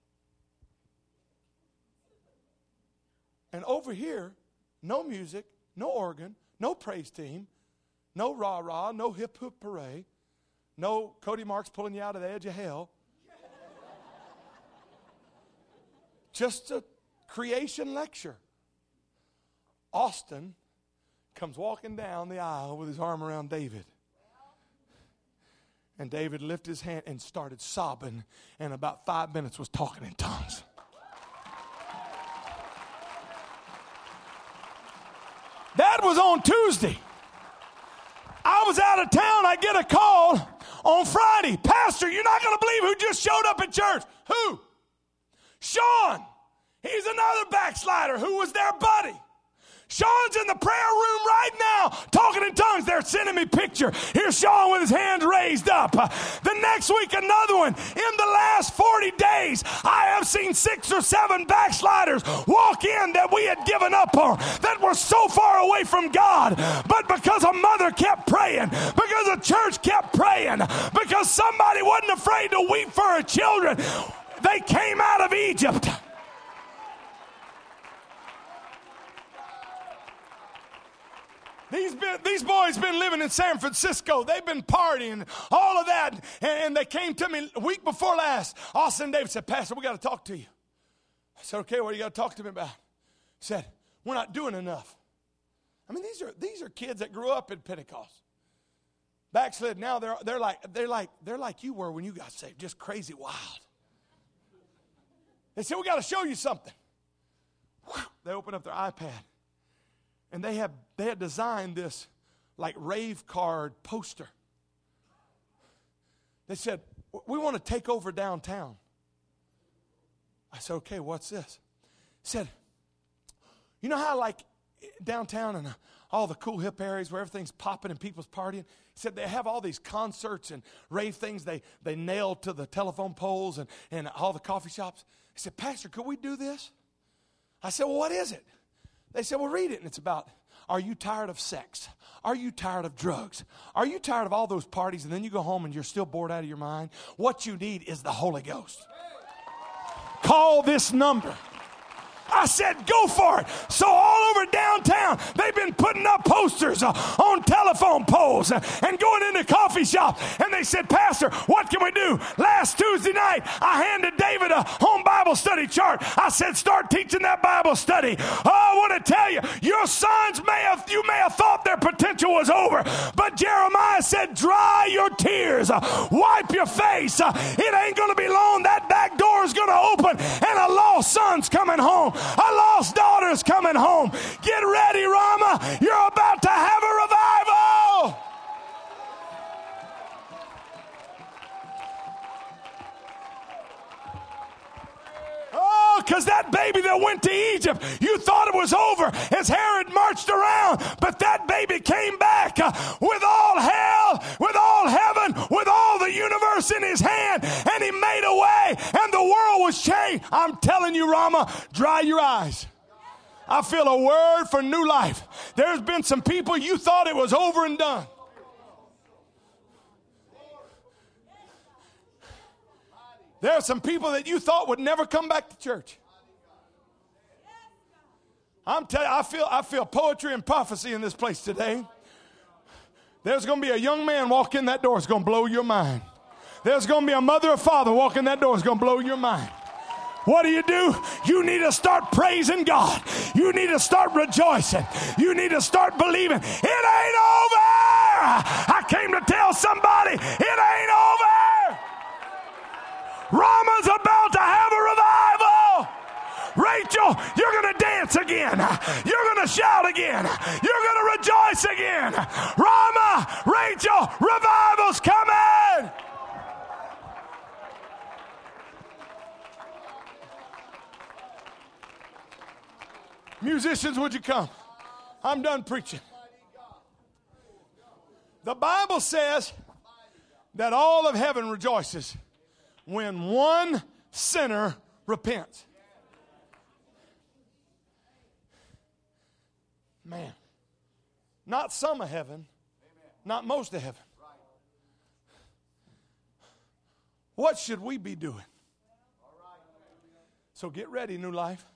And over here, no music, no organ, no praise team, no rah-rah, no hip-hoop parade, no Cody Marks pulling you out of the edge of hell. Just a creation lecture. Austin comes walking down the aisle with his arm around David. And David lifted his hand and started sobbing, and about 5 minutes was talking in tongues. That was on Tuesday. I was out of town. I get a call on Friday. "Pastor, you're not going to believe who just showed up at church." "Who?" "Sean. He's another backslider who was their buddy. Sean's in the prayer room right now talking in tongues." They're sending me picture. Here's Sean with his hands raised up. The next week, another one. In the last 40 days, I have seen 6 or 7 backsliders walk in that we had given up on, that were so far away from God. But because a mother kept praying, because a church kept praying, because somebody wasn't afraid to weep for her children, they came out of Egypt. These boys been living in San Francisco. They've been partying, all of that. And they came to me a week before last. Austin and David said, "Pastor, we got to talk to you." I said, "Okay, what do you got to talk to me about?" He said, "We're not doing enough." I mean, these are kids that grew up in Pentecost. Backslid now, they're like you were when you got saved, just crazy wild. They said, "We got to show you something." They opened up their iPad. And they had designed this like rave card poster. They said, "We want to take over downtown." I said, "Okay, what's this?" He said, "You know how like downtown and all the cool hip areas where everything's popping and people's partying?" He said they have all these concerts and rave things they nail to the telephone poles and all the coffee shops. He said, "Pastor, could we do this?" I said, "Well, what is it?" They said, "Well, read it." And it's about, are you tired of sex? Are you tired of drugs? Are you tired of all those parties and then you go home and you're still bored out of your mind? What you need is the Holy Ghost. Call this number. I said, "Go for it." So all over downtown, they've been putting up posters on telephone poles and going into coffee shops. And they said, "Pastor, what can we do?" Last Tuesday night, I handed David a home Bible study chart. I said, "Start teaching that Bible study." Oh, I want to tell you, your sons you may have thought their potential was over. But Jeremiah said, "Dry your tears. Wipe your face. It ain't going to be long. That back door is going to open and a lost son's coming home. A lost daughter's coming home. Get ready, Rama. You're about to have a revival." Oh, because that baby that that went to Egypt, you thought it was over as Herod marched around, but that baby came back with all hell, with all heaven, with all the universe in his hand, and he made a way, and the world was changed. I'm telling you, Rama, dry your eyes. I feel a word for new life. There's been some people you thought it was over and done. There are some people that you thought would never come back to church. I'm telling you, I feel poetry and prophecy in this place today. There's going to be a young man walk in that door. It's going to blow your mind. There's going to be a mother or father walk in that door. It's going to blow your mind. What do? You need to start praising God. You need to start rejoicing. You need to start believing. It ain't over. I came to tell somebody, it ain't over. Rama's about to have a revival. Rachel, you're going to dance again. You're going to shout again. You're going to rejoice again. Rama, Rachel, revival's coming. Musicians, would you come? I'm done preaching. The Bible says that all of heaven rejoices when one sinner repents. Man, not some of heaven, not most of heaven. What should we be doing? So get ready, New Life.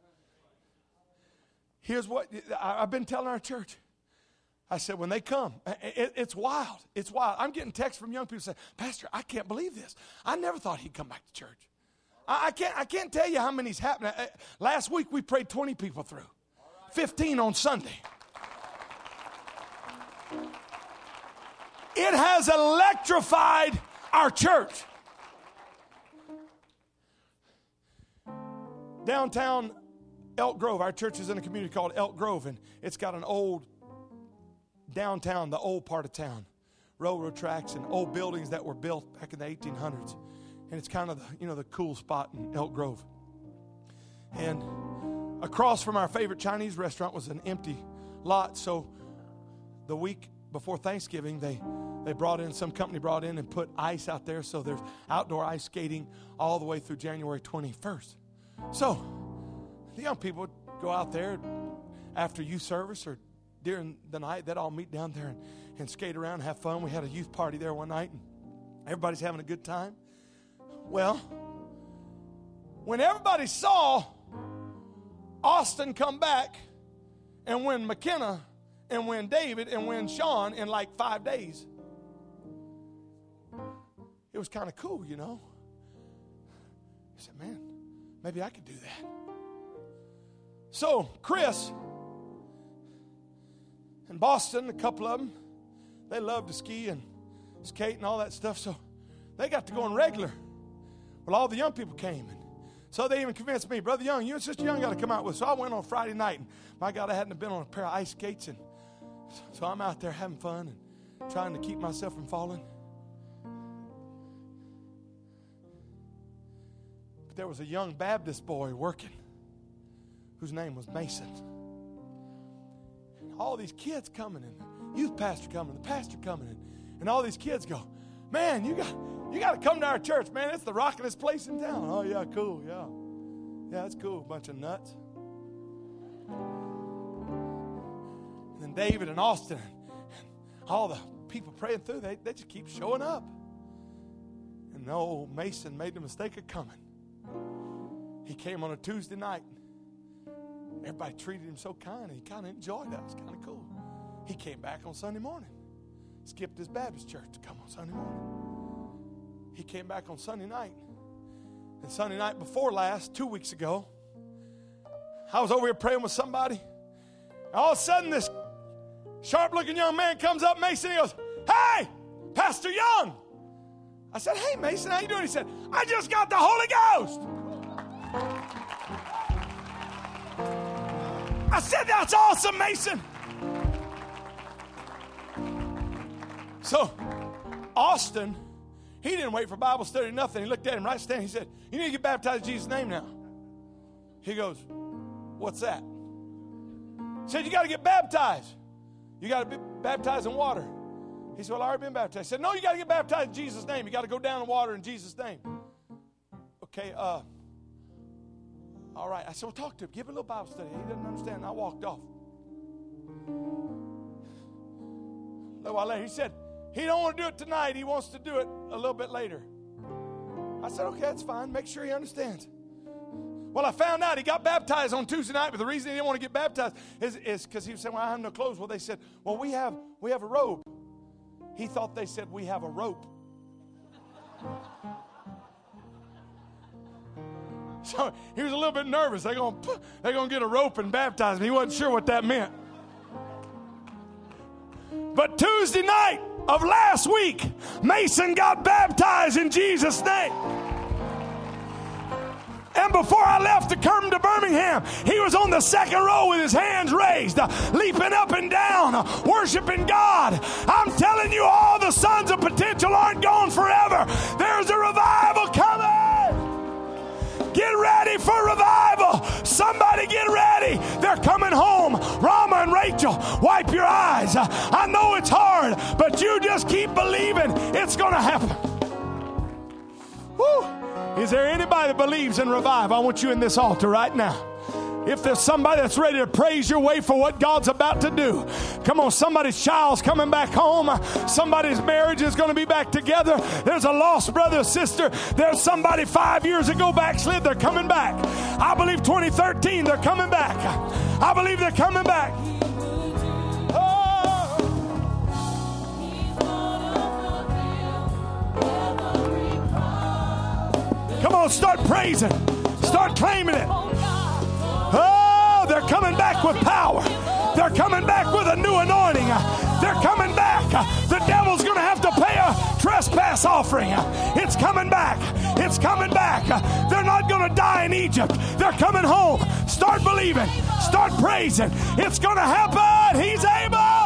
Here's what I've been telling our church. I said, when they come, it's wild. It's wild. I'm getting texts from young people saying, Pastor, I can't believe this. I never thought he'd come back to church. I can't tell you how many's happening. Last week we prayed 20 people through. 15 on Sunday. It has electrified our church. Downtown Elk Grove, our church is in a community called Elk Grove, and it's got an old downtown, the old part of town, railroad tracks and old buildings that were built back in the 1800s. And it's kind of the cool spot in Elk Grove. And across from our favorite Chinese restaurant was an empty lot. So the week before Thanksgiving, some company brought in and put ice out there. So there's outdoor ice skating all the way through January 21st. So the young people would go out there after youth service or during the night. They'd all meet down there and skate around and have fun. We had a youth party there one night, and everybody's having a good time. Well, when everybody saw Austin come back and win McKenna and win David and win Sean in like 5 days, it was kind of cool, I said, man, maybe I could do that. So Chris and Boston, a couple of them, they love to ski and skate and all that stuff, so they got to go on regular. Well, all the young people came, and so they even convinced me, Brother Young, you and Sister Young got to come out with us. So I went on Friday night, and my God, I hadn't been on a pair of ice skates, and so I'm out there having fun and trying to keep myself from falling. But there was a young Baptist boy working whose name was Mason. And all these kids coming, and the youth pastor coming, the pastor coming, and all these kids go, man, you got to come to our church, man. It's the rockinest place in town. Oh, yeah, cool, yeah. Yeah, it's cool, bunch of nuts. And then David and Austin and all the people praying through, they just keep showing up. And old Mason made the mistake of coming. He came on a Tuesday night. Everybody treated him so kind, and he kind of enjoyed that. It was kind of cool. He came back on Sunday morning. Skipped his Baptist church to come on Sunday morning. He came back on Sunday night. And Sunday night before last, 2 weeks ago, I was over here praying with somebody. And all of a sudden, this sharp-looking young man comes up, Mason. He goes, hey, Pastor Young. I said, hey, Mason, how you doing? He said, I just got the Holy Ghost. I said, that's awesome, Mason. So, Austin, he didn't wait for Bible study or nothing. He looked at him right standing. He said, you need to get baptized in Jesus' name now. He goes, what's that? He said, you got to get baptized. You got to be baptized in water. He said, well, I already been baptized. He said, no, you got to get baptized in Jesus' name. You got to go down in water in Jesus' name. Okay, all right. I said, well, talk to him. Give him a little Bible study. He didn't understand. I walked off. A little while later, he said, he don't want to do it tonight. He wants to do it a little bit later. I said, okay, that's fine. Make sure he understands. Well, I found out he got baptized on Tuesday night, but the reason he didn't want to get baptized is because he was saying, well, I have no clothes. Well, they said, well, we have a robe. He thought they said, we have a rope. So he was a little bit nervous. They're going to get a rope and baptize him. He wasn't sure what that meant. But Tuesday night of last week, Mason got baptized in Jesus' name. And before I left to come to Birmingham, he was on the second row with his hands raised, leaping up and down, worshiping God. I'm telling you, all the sons of potential aren't gone forever. There's a revival coming. Get ready for revival. Somebody get ready. They're coming home. Rama and Rachel, wipe your eyes. I know it's hard, but you just keep believing it's going to happen. Woo. Is there anybody that believes in revival? I want you in this altar right now. If there's somebody that's ready to praise your way for what God's about to do, come on, somebody's child's coming back home. Somebody's marriage is going to be back together. There's a lost brother or sister. There's somebody 5 years ago backslid. They're coming back. I believe 2013, they're coming back. I believe they're coming back. Come on, start praising. Start claiming it. Oh, they're coming back with power. They're coming back with a new anointing. They're coming back. The devil's going to have to pay a trespass offering. It's coming back. It's coming back. They're not going to die in Egypt. They're coming home. Start believing. Start praising. It's going to happen. He's able.